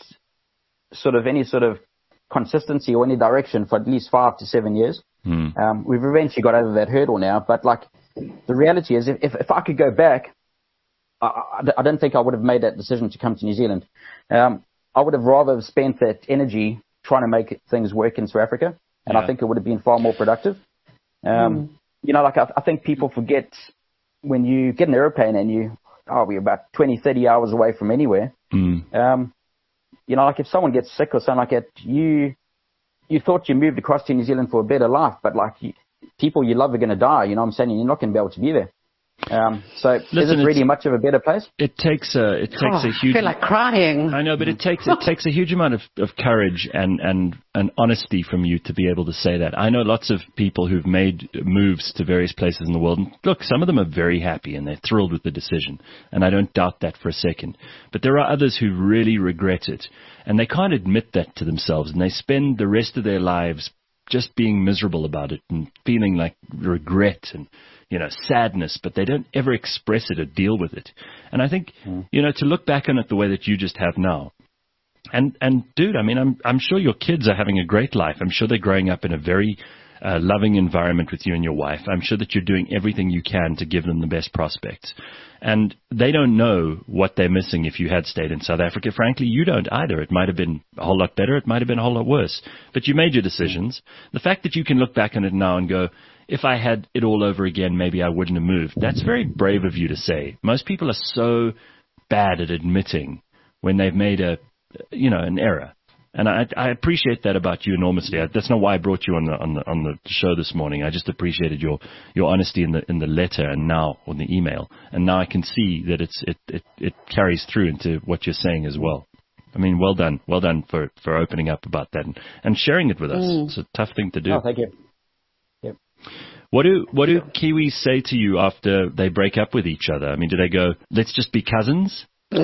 sort of any sort of consistency or any direction for at least five to seven years. Mm. Um, we've eventually got over that hurdle now, but like the reality is, if if, if I could go back, I, I, I don't think I would have made that decision to come to New Zealand. Um, I would have rather spent that energy trying to make things work in South Africa, and Yeah. I think it would have been far more productive. Um, Mm. You know, like I, I think people forget when you get an airplane and you, oh, we're about twenty, thirty hours away from anywhere. Mm. Um, you know, like if someone gets sick or something like that, you you thought you moved across to New Zealand for a better life, but like you, people you love are going to die. You know what I'm saying? You're not going to be able to be there. Um, so is Listen, it really it's- much of a better place? It takes a it takes Oh, a huge. I feel like crying. I know, but it takes it takes a huge amount of, of courage and, and, and honesty from you to be able to say that. I know lots of people who've made moves to various places in the world. And look, some of them are very happy and they're thrilled with the decision, and I don't doubt that for a second. But there are others who really regret it, and they can't admit that to themselves, and they spend the rest of their lives just being miserable about it and feeling like regret and, you know, sadness, but they don't ever express it or deal with it. And I think, mm. you know, to look back on it the way that you just have now, and, and dude, I mean, I'm, I'm sure your kids are having a great life. I'm sure they're growing up in a very uh, loving environment with you and your wife. I'm sure that you're doing everything you can to give them the best prospects. And they don't know what they're missing if you had stayed in South Africa. Frankly, you don't either. It might have been a whole lot better. It might have been a whole lot worse. But you made your decisions. The fact that you can look back on it now and go, if I had it all over again, maybe I wouldn't have moved. That's very brave of you to say. Most people are so bad at admitting when they've made a, you know, an error. And I, I appreciate that about you enormously. I, that's not why I brought you on the on the on the show this morning. I just appreciated your, your honesty in the in the letter and now on the email. And now I can see that it's it, it, it carries through into what you're saying as well. I mean, well done, well done for, for opening up about that and, and sharing it with us. Mm. It's a tough thing to do. Oh, thank you. Yep. What do what do Kiwis say to you after they break up with each other? I mean, do they go, "Let's just be cousins"? oh.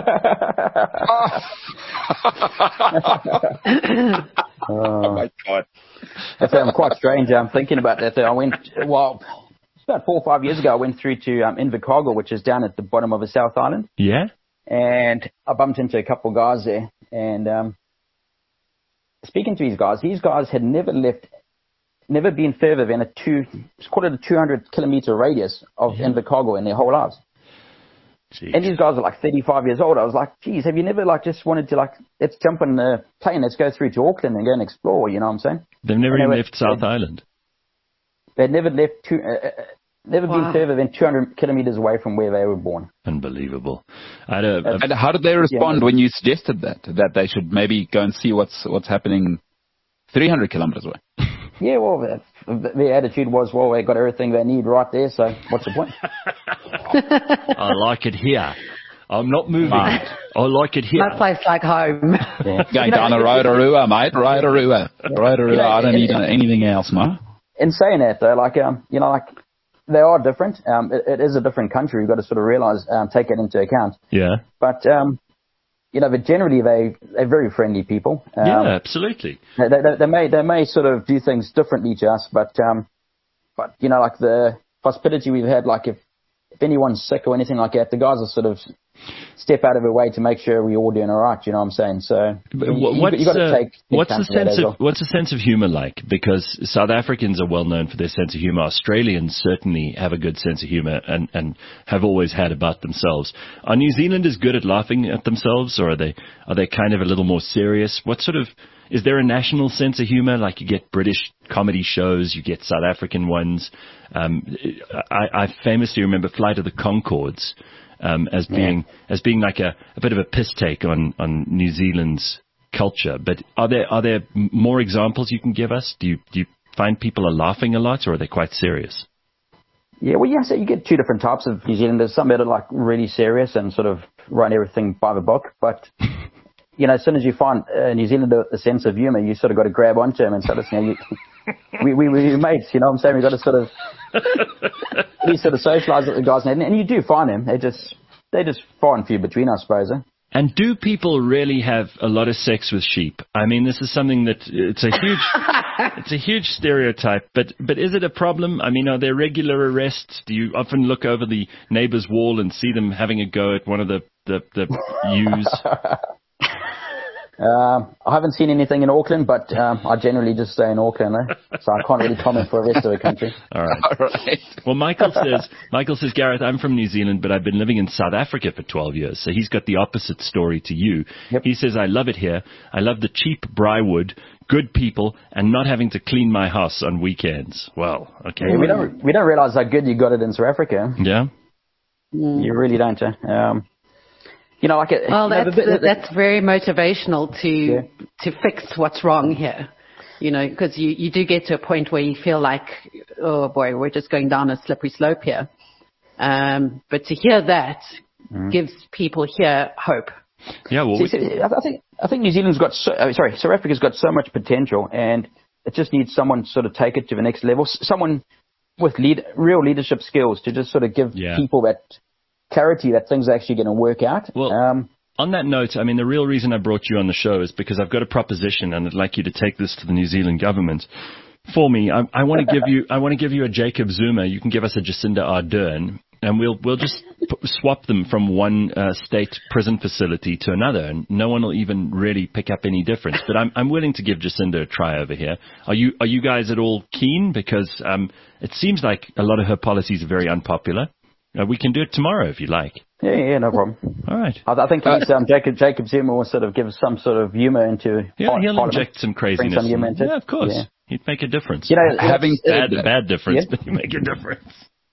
Oh my God. That's um, quite strange. I'm thinking about that. I went, well, about four or five years ago, I went through to um, Invercargill, which is down at the bottom of the South Island. Yeah. And I bumped into a couple of guys there. And um, speaking to these guys, these guys had never left, never been further than a two, it's called it a two hundred kilometer radius of yeah. Invercargill in their whole lives. Jeez. And these guys are like thirty-five years old. I was like, geez, have you never like just wanted to like, let's jump on the plane, let's go through to Auckland and go and explore, you know what I'm saying? They've never even were, left South they'd, Island. They'd never left, two, uh, never wow. been further than two hundred kilometers away from where they were born. Unbelievable. I had a, a, and how did they respond yeah. when you suggested that, that they should maybe go and see what's what's happening three hundred kilometers away? Yeah, well, their attitude was, well, they got everything they need right there, so what's the point? I like it here. I'm not moving. Right. I like it here. My place like home. Yeah. Going down the Rotorua, mate. Rotorua. Rotorua. You know, I don't need in, anything else, mate. In saying that, though, like, um, you know, like, they are different. Um, it, it is a different country. You've got to sort of realize, um, take it into account. Yeah. But, um, you know, but generally they, they're very friendly people. Um, yeah, absolutely. They, they, they may, they may sort of do things differently to us, but, um, but, you know, like the hospitality we've had, like if, if anyone's sick or anything like that, the guys are sort of step out of their way to make sure we're all doing all right. You know what I'm saying? So But you, what's, you got to uh, take what's the account of that sense as of well. what's the sense of humor like? Because South Africans are well known for their sense of humor. Australians certainly have a good sense of humor and, and have always had about themselves. Are New Zealanders good at laughing at themselves, or are they are they kind of a little more serious? What sort of is there a national sense of humor? Like you get British comedy shows, you get South African ones. Um, I, I famously remember Flight of the Conchords. Um, as being yeah. as being like a, a bit of a piss take on, on New Zealand's culture. But are there are there more examples you can give us? Do you do you find people are laughing a lot, or are they quite serious? Yeah, well, yeah, so you get two different types of New Zealanders. Some that are like really serious and sort of run everything by the book. But you know, as soon as you find a New Zealander with a sense of humour, you sort of got to grab onto him and say, listen, you know, we we we're mates. You know what I'm saying? We've got to sort of we sort of socialise with the guys, and, and you do find them. They just they just far and few between, I suppose. Eh? And do people really have a lot of sex with sheep? I mean, this is something that it's a huge, it's a huge stereotype. But but is it a problem? I mean, are there regular arrests? Do you often look over the neighbour's wall and see them having a go at one of the the, the ewes? Um, I haven't seen anything in Auckland, but um, I generally just stay in Auckland, eh? So I can't really comment for the rest of the country. All right. All right. Well, Michael says, Michael says, Gareth, I'm from New Zealand, but I've been living in South Africa for twelve years. So he's got the opposite story to you. Yep. He says, I love it here. I love the cheap Briarwood, good people, and not having to clean my house on weekends. Well, okay. Yeah, we don't we don't realise how good you got it in South Africa. Yeah. Mm. You really don't. Eh? Um, You know, like it, well, you know, that's, the, the, the, that's very motivational to yeah. to fix what's wrong here. You know, because you, you do get to a point where you feel like, oh boy, we're just going down a slippery slope here. Um, but to hear that mm. gives people here hope. Yeah, well, see, we, see, I think I think New Zealand's got so, uh, sorry, South Africa's got so much potential, and it just needs someone to sort of take it to the next level. Someone with lead, real leadership skills to just sort of give yeah. people that clarity that things are actually going to work out. Well, um, on that note, I mean, the real reason I brought you on the show is because I've got a proposition, and I'd like you to take this to the New Zealand government for me. I, I want to give you, I want to give you a Jacob Zuma. You can give us a Jacinda Ardern, and we'll we'll just p- swap them from one uh, state prison facility to another, and no one will even really pick up any difference. But I'm I'm willing to give Jacinda a try over here. Are you are you guys at all keen? Because um, it seems like a lot of her policies are very unpopular. Uh, we can do it tomorrow if you like. Yeah, yeah, no problem. All right. I, I think he's, um, Jacob Jacob Zuma will sort of give some sort of humour into. Yeah, par- he'll parliament. inject some craziness. Some humour into. Yeah, of course. Yeah. He'd make a difference. You know, having bad, said, bad difference, yeah. but he'd make a difference.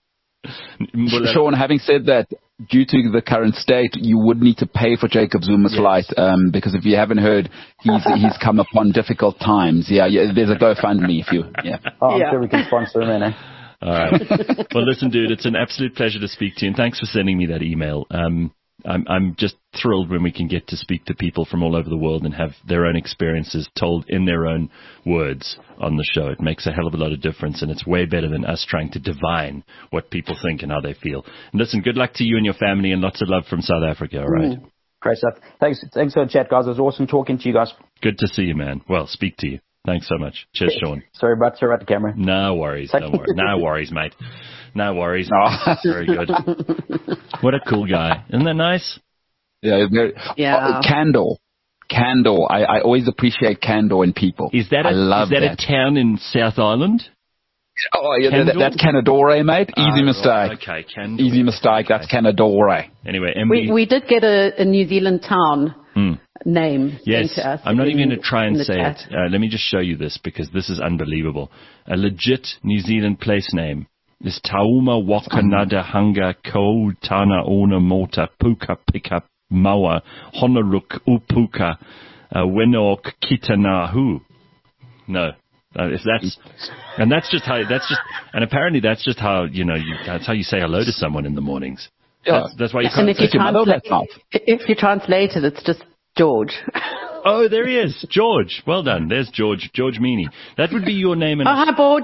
Sean, having said that, due to the current state, you would need to pay for Jacob Zuma's yes. flight, um, because if you haven't heard, he's he's come upon difficult times. Yeah, yeah there's a GoFundMe if you. Yeah. Oh, I'm yeah. sure we can sponsor him, eh? All right. Well, listen, dude, it's an absolute pleasure to speak to you, and thanks for sending me that email. Um, I'm, I'm just thrilled when we can get to speak to people from all over the world and have their own experiences told in their own words on the show. It makes a hell of a lot of difference, and it's way better than us trying to divine what people think and how they feel. And listen, good luck to you and your family, and lots of love from South Africa, all right? Mm. Great stuff. Thanks, thanks for the chat, guys. It was awesome talking to you guys. Good to see you, man. Well, speak to you. Thanks so much. Cheers, Sean. Sorry about, sorry about the camera. No worries. Don't worry. No worries, mate. No worries. Oh. Very good. What a cool guy. Isn't that nice? Yeah. Very, yeah. Oh, candor. Candor. I, I always appreciate candor in people. Is that, a, I love is that, that a town in South Island? Oh, yeah, that, that's Canadore, mate. Easy oh, mistake. Right. Okay, Canadore. Easy mistake. That's Canadore. Anyway, and we, we, we did get a, a New Zealand town hmm. name yes, sent to us. I'm not in, even going to try and say chat. it. Uh, let me just show you this because this is unbelievable. A legit New Zealand place name is Tauma Wakanada Hanga Ko Tana Ona Mota Puka Pika Maua Honoruk Upuka Wenok Kitanahu. No. Uh, if that's and that's just how that's just and apparently that's just how you know you, that's how you say hello to someone in the mornings. Yeah, that's, that's why you and can't. if you translate, if you translate it, it's just George. Oh, there he is, George. Well done. There's George, George Meany. That would be your name. In oh, hi, George.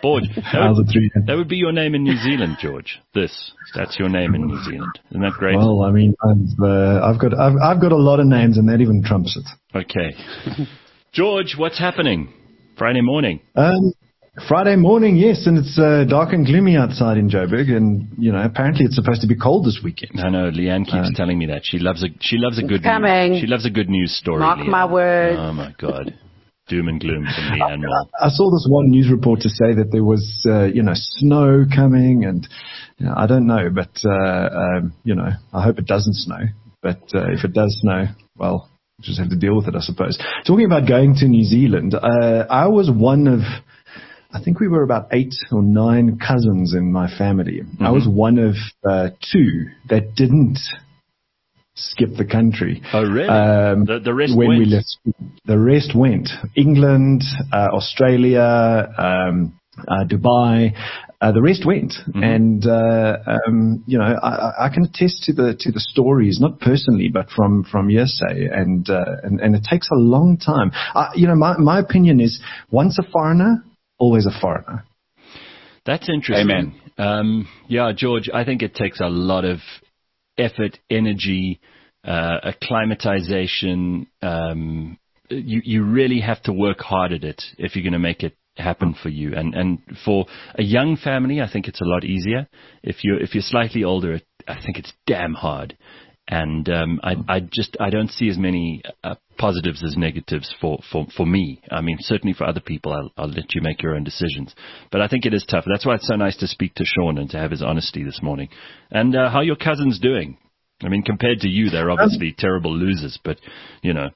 Board. That How's would, it treating? that would be your name in New Zealand, George. This. That's your name in New Zealand. Isn't that great? Well, I mean, I've, uh, I've got I've, I've got a lot of names, and that even trumps it. Okay. George, what's happening? Friday morning. Um, Friday morning, yes, and it's uh, dark and gloomy outside in Joburg, and you know apparently it's supposed to be cold this weekend. I know. Leanne keeps Uh, telling me that she loves a she loves a good coming. news, she loves a good news story. Mark Leanne. my words. Oh my God, doom and gloom from Leanne Moore. I saw this one news report to say that there was, uh, you know, snow coming, and you know, I don't know, but uh, um, you know, I hope it doesn't snow. But uh, if it does snow, well, we'll just have to deal with it, I suppose. Talking about going to New Zealand, uh, I was one of, I think we were about eight or nine cousins in my family. Mm-hmm. I was one of uh, two that didn't skip the country. Oh, really? Um, the, the rest when went. we left school. The rest went. England, uh, Australia, um, uh, Dubai. Uh, the rest went, mm-hmm. and uh, um, you know I, I can attest to the to the stories, not personally, but from from hearsay, and uh, and and it takes a long time. Uh, you know, my my opinion is once a foreigner, always a foreigner. That's interesting. Amen. Um, yeah, George, I think it takes a lot of effort, energy, uh, acclimatization. Um, you you really have to work hard at it if you're going to make it happen for you. And and for a young family, I think it's a lot easier. If you're if you're slightly older, I think it's damn hard. And um, I I just I don't see as many uh, positives as negatives for, for, for me. I mean, certainly for other people, I'll, I'll let you make your own decisions. But I think it is tough. That's why it's so nice to speak to Sean and to have his honesty this morning. And uh, how are your cousins doing? I mean, compared to you, they're obviously terrible losers, but, you know.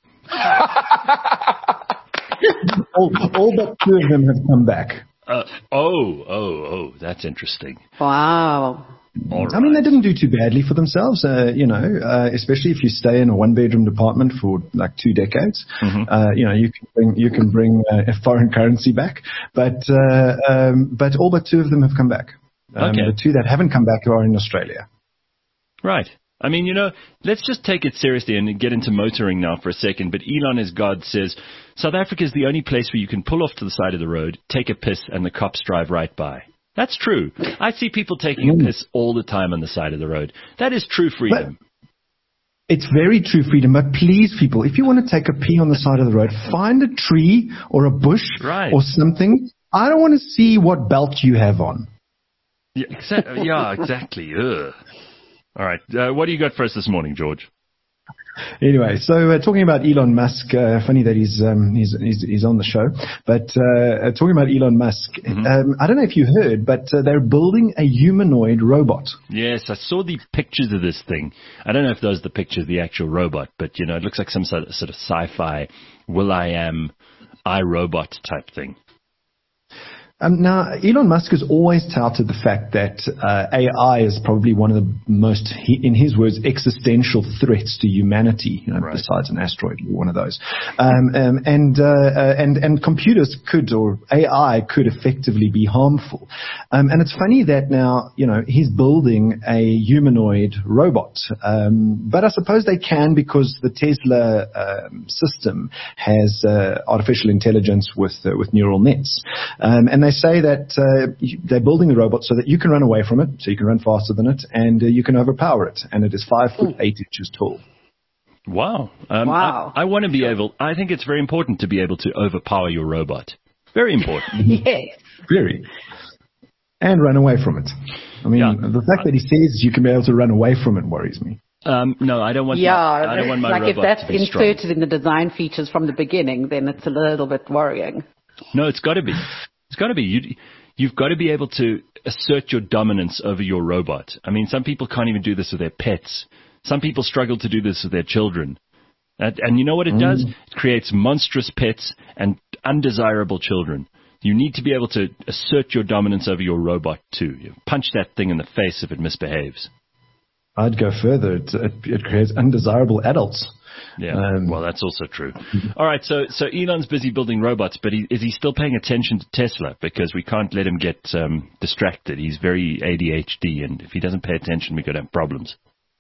all, all but two of them have come back. Uh, oh, oh, oh, that's interesting. Wow. All I mean, right. they didn't do too badly for themselves, uh, you know, uh, especially if you stay in a one-bedroom apartment for like two decades. Mm-hmm. Uh, you know, you can bring, you can bring uh, foreign currency back, but uh, um, but all but two of them have come back. Um, Okay. The two that haven't come back are in Australia. Right. I mean, you know, let's just take it seriously and get into motoring now for a second. But Elon as God says, South Africa is the only place where you can pull off to the side of the road, take a piss, and the cops drive right by. That's true. I see people taking a piss all the time on the side of the road. That is true freedom. But it's very true freedom, but please, people, if you want to take a pee on the side of the road, find a tree or a bush Right. or something. I don't want to see what belt you have on. Yeah, exa- yeah exactly. Ugh. All right. Uh, what do you got for us this morning, George? Anyway, so uh, talking about Elon Musk, uh, funny that he's, um, he's he's he's on the show. But uh, talking about Elon Musk, Mm-hmm. um, I don't know if you heard, but uh, they're building a humanoid robot. Yes, I saw the pictures of this thing. I don't know if those are the pictures of the actual robot, but, you know, it looks like some sort of, sort of sci-fi Will.i.am iRobot type thing. Um, now, Elon Musk has always touted the fact that uh, A I is probably one of the most, he, in his words, existential threats to humanity. You know, Right. besides an asteroid, one of those. Um, um, and uh, uh, and and computers could, or A I could, effectively be harmful. Um, and it's funny that now, you know, he's building a humanoid robot. Um, but I suppose they can because the Tesla um, system has uh, artificial intelligence with uh, with neural nets. Um, and they say that uh, you- they're building the robot so that you can run away from it, so you can run faster than it, and uh, you can overpower it. And it is five foot eight inches tall. Wow. Um, Wow. I, I want to be able, I think it's very important to be able to overpower your robot. Very important. Yes. Very. And run away from it. I mean, Yeah. the fact that he says you can be able to run away from it worries me. Um, no, I don't want Yeah, my, I don't want my like if robot that's to be strong. inserted in the design features from the beginning, then it's a little bit worrying. No, it's got to be. It's got to be. You, you've got to be able to assert your dominance over your robot. I mean, some people can't even do this with their pets. Some people struggle to do this with their children. And, and you know what it does? It creates monstrous pets and undesirable children. You need to be able to assert your dominance over your robot, too. You punch that thing in the face if it misbehaves. I'd go further. It, it, it creates undesirable adults. Yeah, Um, well, that's also true. All right, so so Elon's busy building robots, but he, is he still paying attention to Tesla? Because we can't let him get um, distracted. He's very A D H D, and if he doesn't pay attention, we could have problems.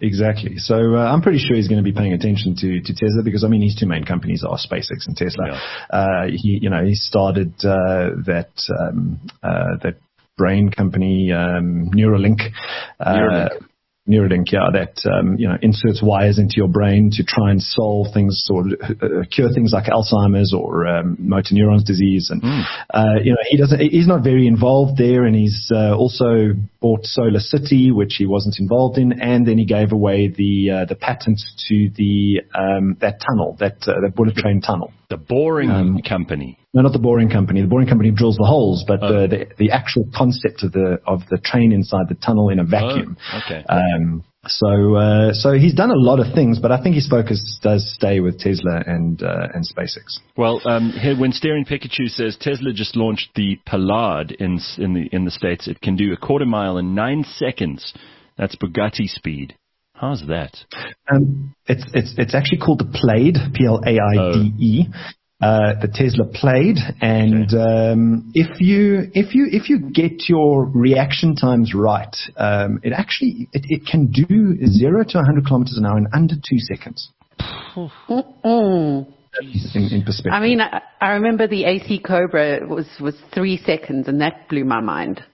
Exactly. So uh, I'm pretty sure he's going to be paying attention to, to Tesla because, I mean, his two main companies are SpaceX and Tesla. Yeah. Uh, he, you know, he started uh, that um, uh, that brain company, um, Neuralink. Uh, Neuralink. Neuralink, yeah, that um, you know inserts wires into your brain to try and solve things or uh, cure things like Alzheimer's or um, motor neurons disease. And Mm. uh, you know he doesn't, he's not very involved there, and he's uh, also bought Solar City, which he wasn't involved in, and then he gave away the uh, the patent to the um, that tunnel, that uh, that bullet train tunnel. The Boring Um, Company. No, not the Boring Company. The Boring Company drills the holes, but Oh. the, the the actual concept of the of the train inside the tunnel in a vacuum. Oh, okay. Um, so uh, so he's done a lot of things, but I think his focus does stay with Tesla and uh, and SpaceX. Well, um, here, when Staring Pikachu says Tesla just launched the Pollard in in the in the States, it can do a quarter mile in nine seconds. That's Bugatti speed. How's that? Um, it's it's it's actually called the Plaid, P L A I D E. Uh, the Tesla Plaid, and um, if you if you if you get your reaction times right, um, it actually it, it can do zero to one hundred kilometers an hour in under two seconds. Mm-mm. In, in perspective, I mean, I, I remember the A C Cobra was, was three seconds, and that blew my mind.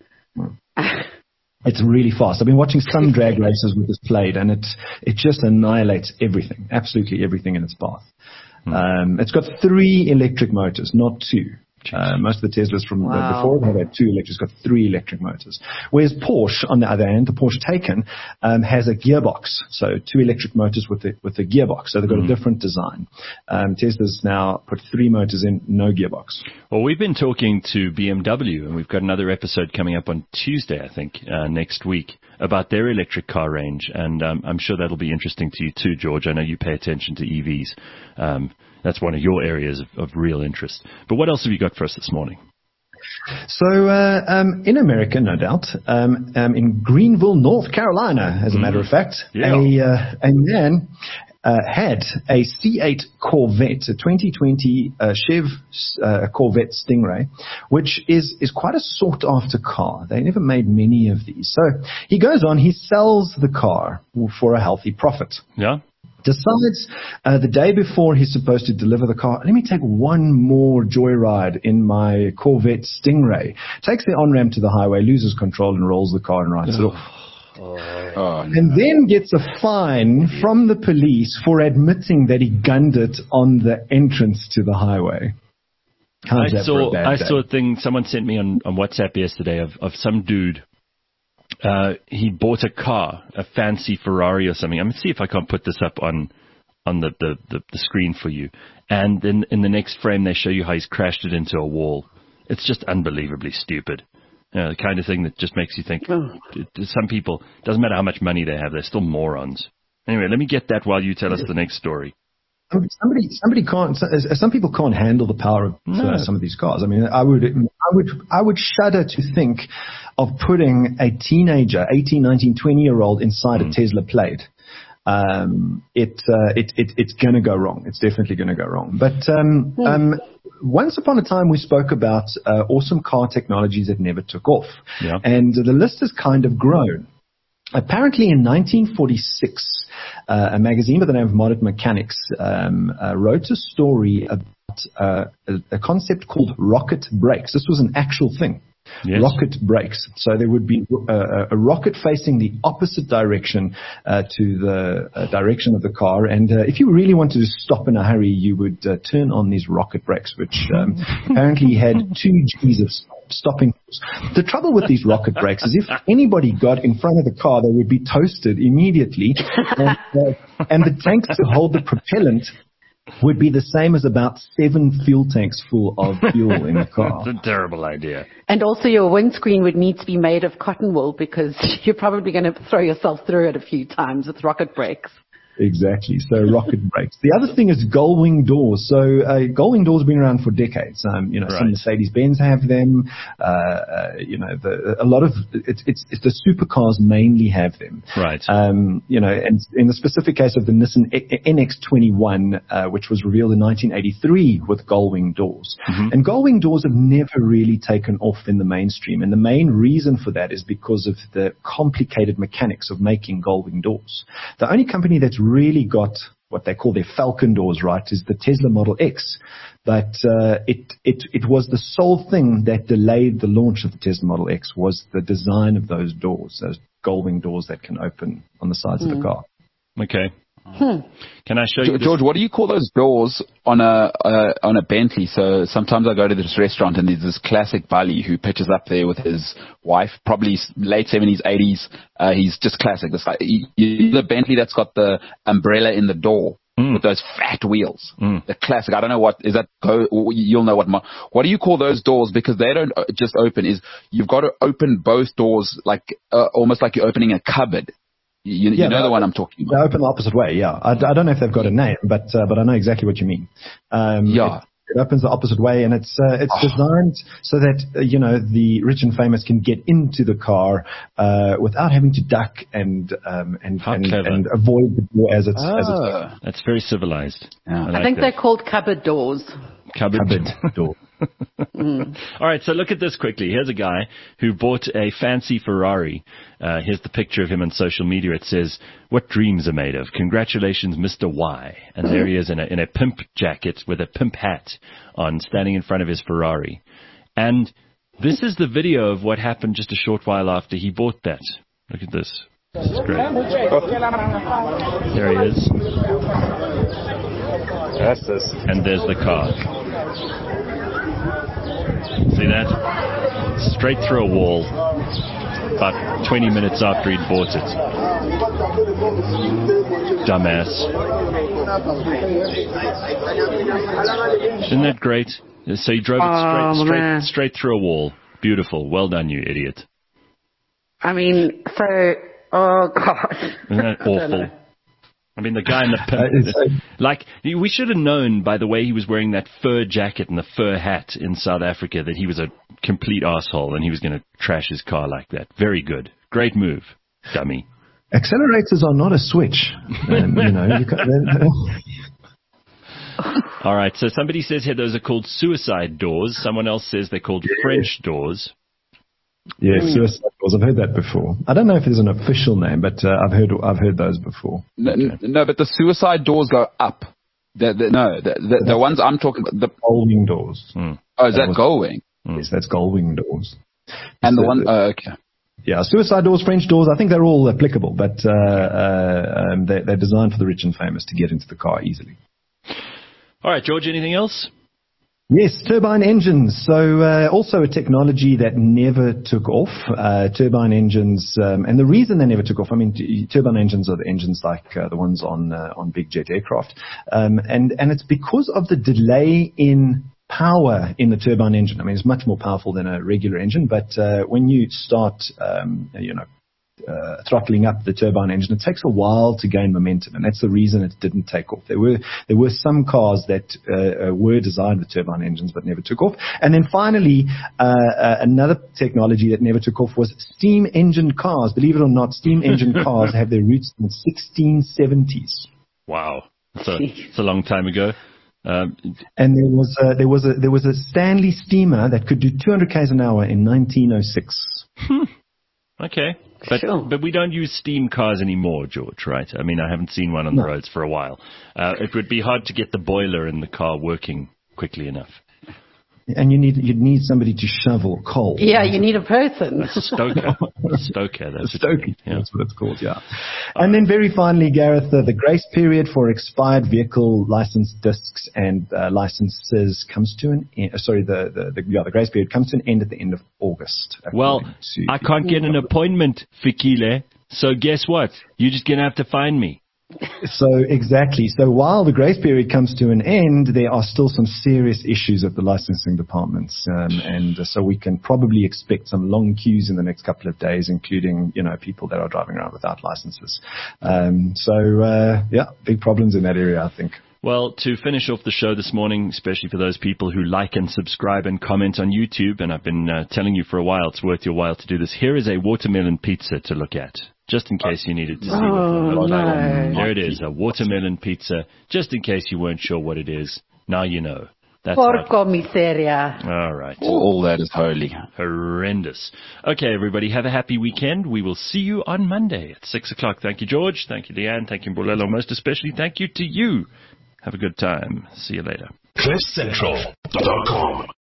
it's really fast. I've been watching some drag races with this Plaid, and it it just annihilates everything, absolutely everything in its path. Um, it's got three electric motors, not two. Uh, most of the Teslas from Wow. uh, before have had two electric, it's got three electric motors. Whereas Porsche, on the other hand, the Porsche Taycan, um, has a gearbox. So two electric motors with the, with the gearbox. So they've got Mm. a different design. Um, Tesla's now put three motors in, no gearbox. Well, we've been talking to B M W, and we've got another episode coming up on Tuesday, I think, uh, next week, about their electric car range. And um, I'm sure that'll be interesting to you too, George. I know you pay attention to E Vs. Um, that's one of your areas of, of real interest. But what else have you got for us this morning? So uh, um, in America, no doubt, um, um, in Greenville, North Carolina, as a matter of fact, Yeah. a, uh, a man uh, had a C eight Corvette, a twenty twenty uh, Chev uh, Corvette Stingray, which is, is quite a sought-after car. They never made many of these. So he goes on, he sells the car for a healthy profit. Yeah? Decides uh, the day before he's supposed to deliver the car, let me take one more joyride in my Corvette Stingray. Takes the on-ramp to the highway, loses control and rolls the car and writes it off. Oh, And then gets a fine from the police for admitting that he gunned it on the entrance to the highway. How's I that for saw a bad I day? saw a thing someone sent me on, on WhatsApp yesterday of, of some dude. Uh, he bought a car, a fancy Ferrari or something. I'm gonna see if I can't put this up on on the, the, the, the screen for you. And then in the next frame, they show you how he's crashed it into a wall. It's just unbelievably stupid. You know, the kind of thing that just makes you think. to- to Some people, doesn't matter how much money they have, they're still morons. Anyway, let me get that while you tell us the next story. Somebody, somebody can't. Some people can't handle the power of No. uh, some of these cars. I mean, I would, I would, I would shudder to think of putting a teenager, eighteen, nineteen, twenty year old inside Mm. a Tesla Plaid. Um, it, uh, it, it, it's gonna go wrong. It's definitely gonna go wrong. But um, um, once upon a time, we spoke about uh, awesome car technologies that never took off, Yeah. and the list has kind of grown. Apparently, in nineteen forty-six, uh, a magazine by the name of Modern Mechanics um, uh, wrote a story about uh, a, a concept called rocket brakes. This was an actual thing. Yes. Rocket brakes. So there would be uh, a rocket facing the opposite direction uh, to the uh, direction of the car. And uh, if you really wanted to stop in a hurry, you would uh, turn on these rocket brakes, which um, apparently had two G's of stopping. The trouble with these rocket brakes is if anybody got in front of the car, they would be toasted immediately. and, uh, and the tanks to hold the propellant would be the same as about seven fuel tanks full of fuel in the car. It's a terrible idea. And also your windscreen would need to be made of cotton wool because you're probably going to throw yourself through it a few times with rocket brakes. Exactly. So rocket brakes. The other thing is gull-wing doors. So uh, gull-wing doors have been around for decades. Um, you know, Right. some Mercedes-Benz have them. Uh, uh, you know, the, a lot of it's, it's, it's the supercars mainly have them. Right. Um, you know, and in the specific case of the Nissan N X twenty-one, uh, which was revealed in nineteen eighty-three with gull-wing doors. Mm-hmm. And gull-wing doors have never really taken off in the mainstream. And the main reason for that is because of the complicated mechanics of making gull-wing doors. The only company that's really got what they call their Falcon doors right is the Tesla Model X. But uh, it, it, it was the sole thing that delayed the launch of the Tesla Model X was the design of those doors, those gull-wing doors that can open on the sides Mm. of the car. Okay. Hmm. Can I show you George, this? George, what do you call those doors on a uh, on a Bentley? So sometimes I go to this restaurant and there's this classic Bali who pitches up there with his wife, probably late seventies, eighties. Uh, he's just classic. This like he, he, the Bentley that's got the umbrella in the door Mm. with those fat wheels. Mm. The classic. I don't know what is that. Go. You'll know what. My, what do you call those doors? Because they don't uh, just open. Is you've got to open both doors like uh, almost like you're opening a cupboard. You, Yeah, you know they- the one I'm talking They about. open the opposite way, yeah. I, I don't know if they've got a name, but uh, but I know exactly what you mean. Um, Yeah. It, it opens the opposite way, and it's uh, it's designed so that uh, you know the rich and famous can get into the car uh, without having to duck and um, and How and, clever. and avoid the door as it's as it's Ah. That's very civilized. Yeah. like I think that. they're called cupboard doors. Cupboard. cupboard door. All right, so look at this quickly. Here's a guy who bought a fancy Ferrari. Uh, here's the picture of him on social media. It says, "What dreams are made of? Congratulations, Mister Y." And there he is in a, in a pimp jacket with a pimp hat on, standing in front of his Ferrari. And this is the video of what happened just a short while after he bought that. Look at this. This is great. There he is. That's this. And there's the car. See that? Straight through a wall. About twenty minutes after he'd bought it. Dumbass. Isn't that great? So he drove it Oh, straight, straight, man. straight through a wall. Beautiful. Well done, you idiot. I mean, so, oh God. Isn't that I don't awful? know. I mean, the guy in the Uh, pimp, it's, uh, like, we should have known by the way he was wearing that fur jacket and the fur hat in South Africa that he was a complete asshole and he was going to trash his car like that. Very good. Great move, dummy. Accelerators are not a switch. Um, you know, you can't, All right, so somebody says here those are called suicide doors. Someone else says they're called French doors. yeah, suicide doors. I've heard that before. I don't know if there's an official name, but uh, I've heard I've heard those before. No, no, but the suicide doors go up. The, the, no, the, the, the ones I'm talking about. The, Gull-wing doors. Hmm. oh, is That that was- going? Yes, that's gull-wing doors. And the So one, oh, okay. Yeah, suicide doors, French doors, I think they're all applicable, but uh, uh, um, they're, they're designed for the rich and famous to get into the car easily. All right, George, anything else? Yes, turbine engines. So uh, also a technology that never took off. Uh, turbine engines, um, and the reason they never took off, I mean, t- turbine engines are the engines like uh, the ones on uh, on big jet aircraft, um, and and it's because of the delay in power in the turbine engine. I mean, it's much more powerful than a regular engine, but uh, when you start, um, you know, uh, throttling up the turbine engine, it takes a while to gain momentum, and that's the reason it didn't take off. There were there were some cars that uh, uh, were designed with turbine engines but never took off. And then finally, uh, uh, another technology that never took off was steam engine cars. Believe it or not, steam engine cars have their roots in the sixteen seventies. Wow, it's a, it's a long time ago. Um, And there was a, there was a there was a Stanley steamer that could do two hundred k's an hour in nineteen oh six. okay, but Sure. but we don't use steam cars anymore, George, right? I mean, I haven't seen one on the No. roads for a while. Uh, it would be hard to get the boiler in the car working quickly enough. And you need you need somebody to shovel coal. Yeah, you need a person. Stoker, stoker, that's what you Stoker, need, yeah. that's what it's called, yeah. And then very finally, Gareth, uh, the grace period for expired vehicle license discs and uh, licenses comes to an end. Uh, sorry, the, the, the, yeah, the grace period comes to an end at the end of August. Well, according to- I can't get an appointment, Fikile. So guess what? You're just gonna have to find me. So exactly. So while the grace period comes to an end, there are still some serious issues at the licensing departments, um, and uh, so we can probably expect some long queues in the next couple of days, including you know people that are driving around without licenses. Um, so uh, yeah, big problems in that area, I think. Well, to finish off the show this morning, especially for those people who like and subscribe and comment on YouTube, and I've been uh, telling you for a while, it's worth your while to do this. Here is a watermelon pizza to look at, just in case you needed to see oh, what it looks no. like. There it is, a watermelon pizza, just in case you weren't sure what it is. Now you know. That's Porco miseria. All right. All that is holy. Horrendous. Okay, everybody, have a happy weekend. We will see you on Monday at six o'clock. Thank you, George. Thank you, Leanne. Thank you, Bolelo. Most especially, thank you to you. Have a good time. See you later. cliff central dot com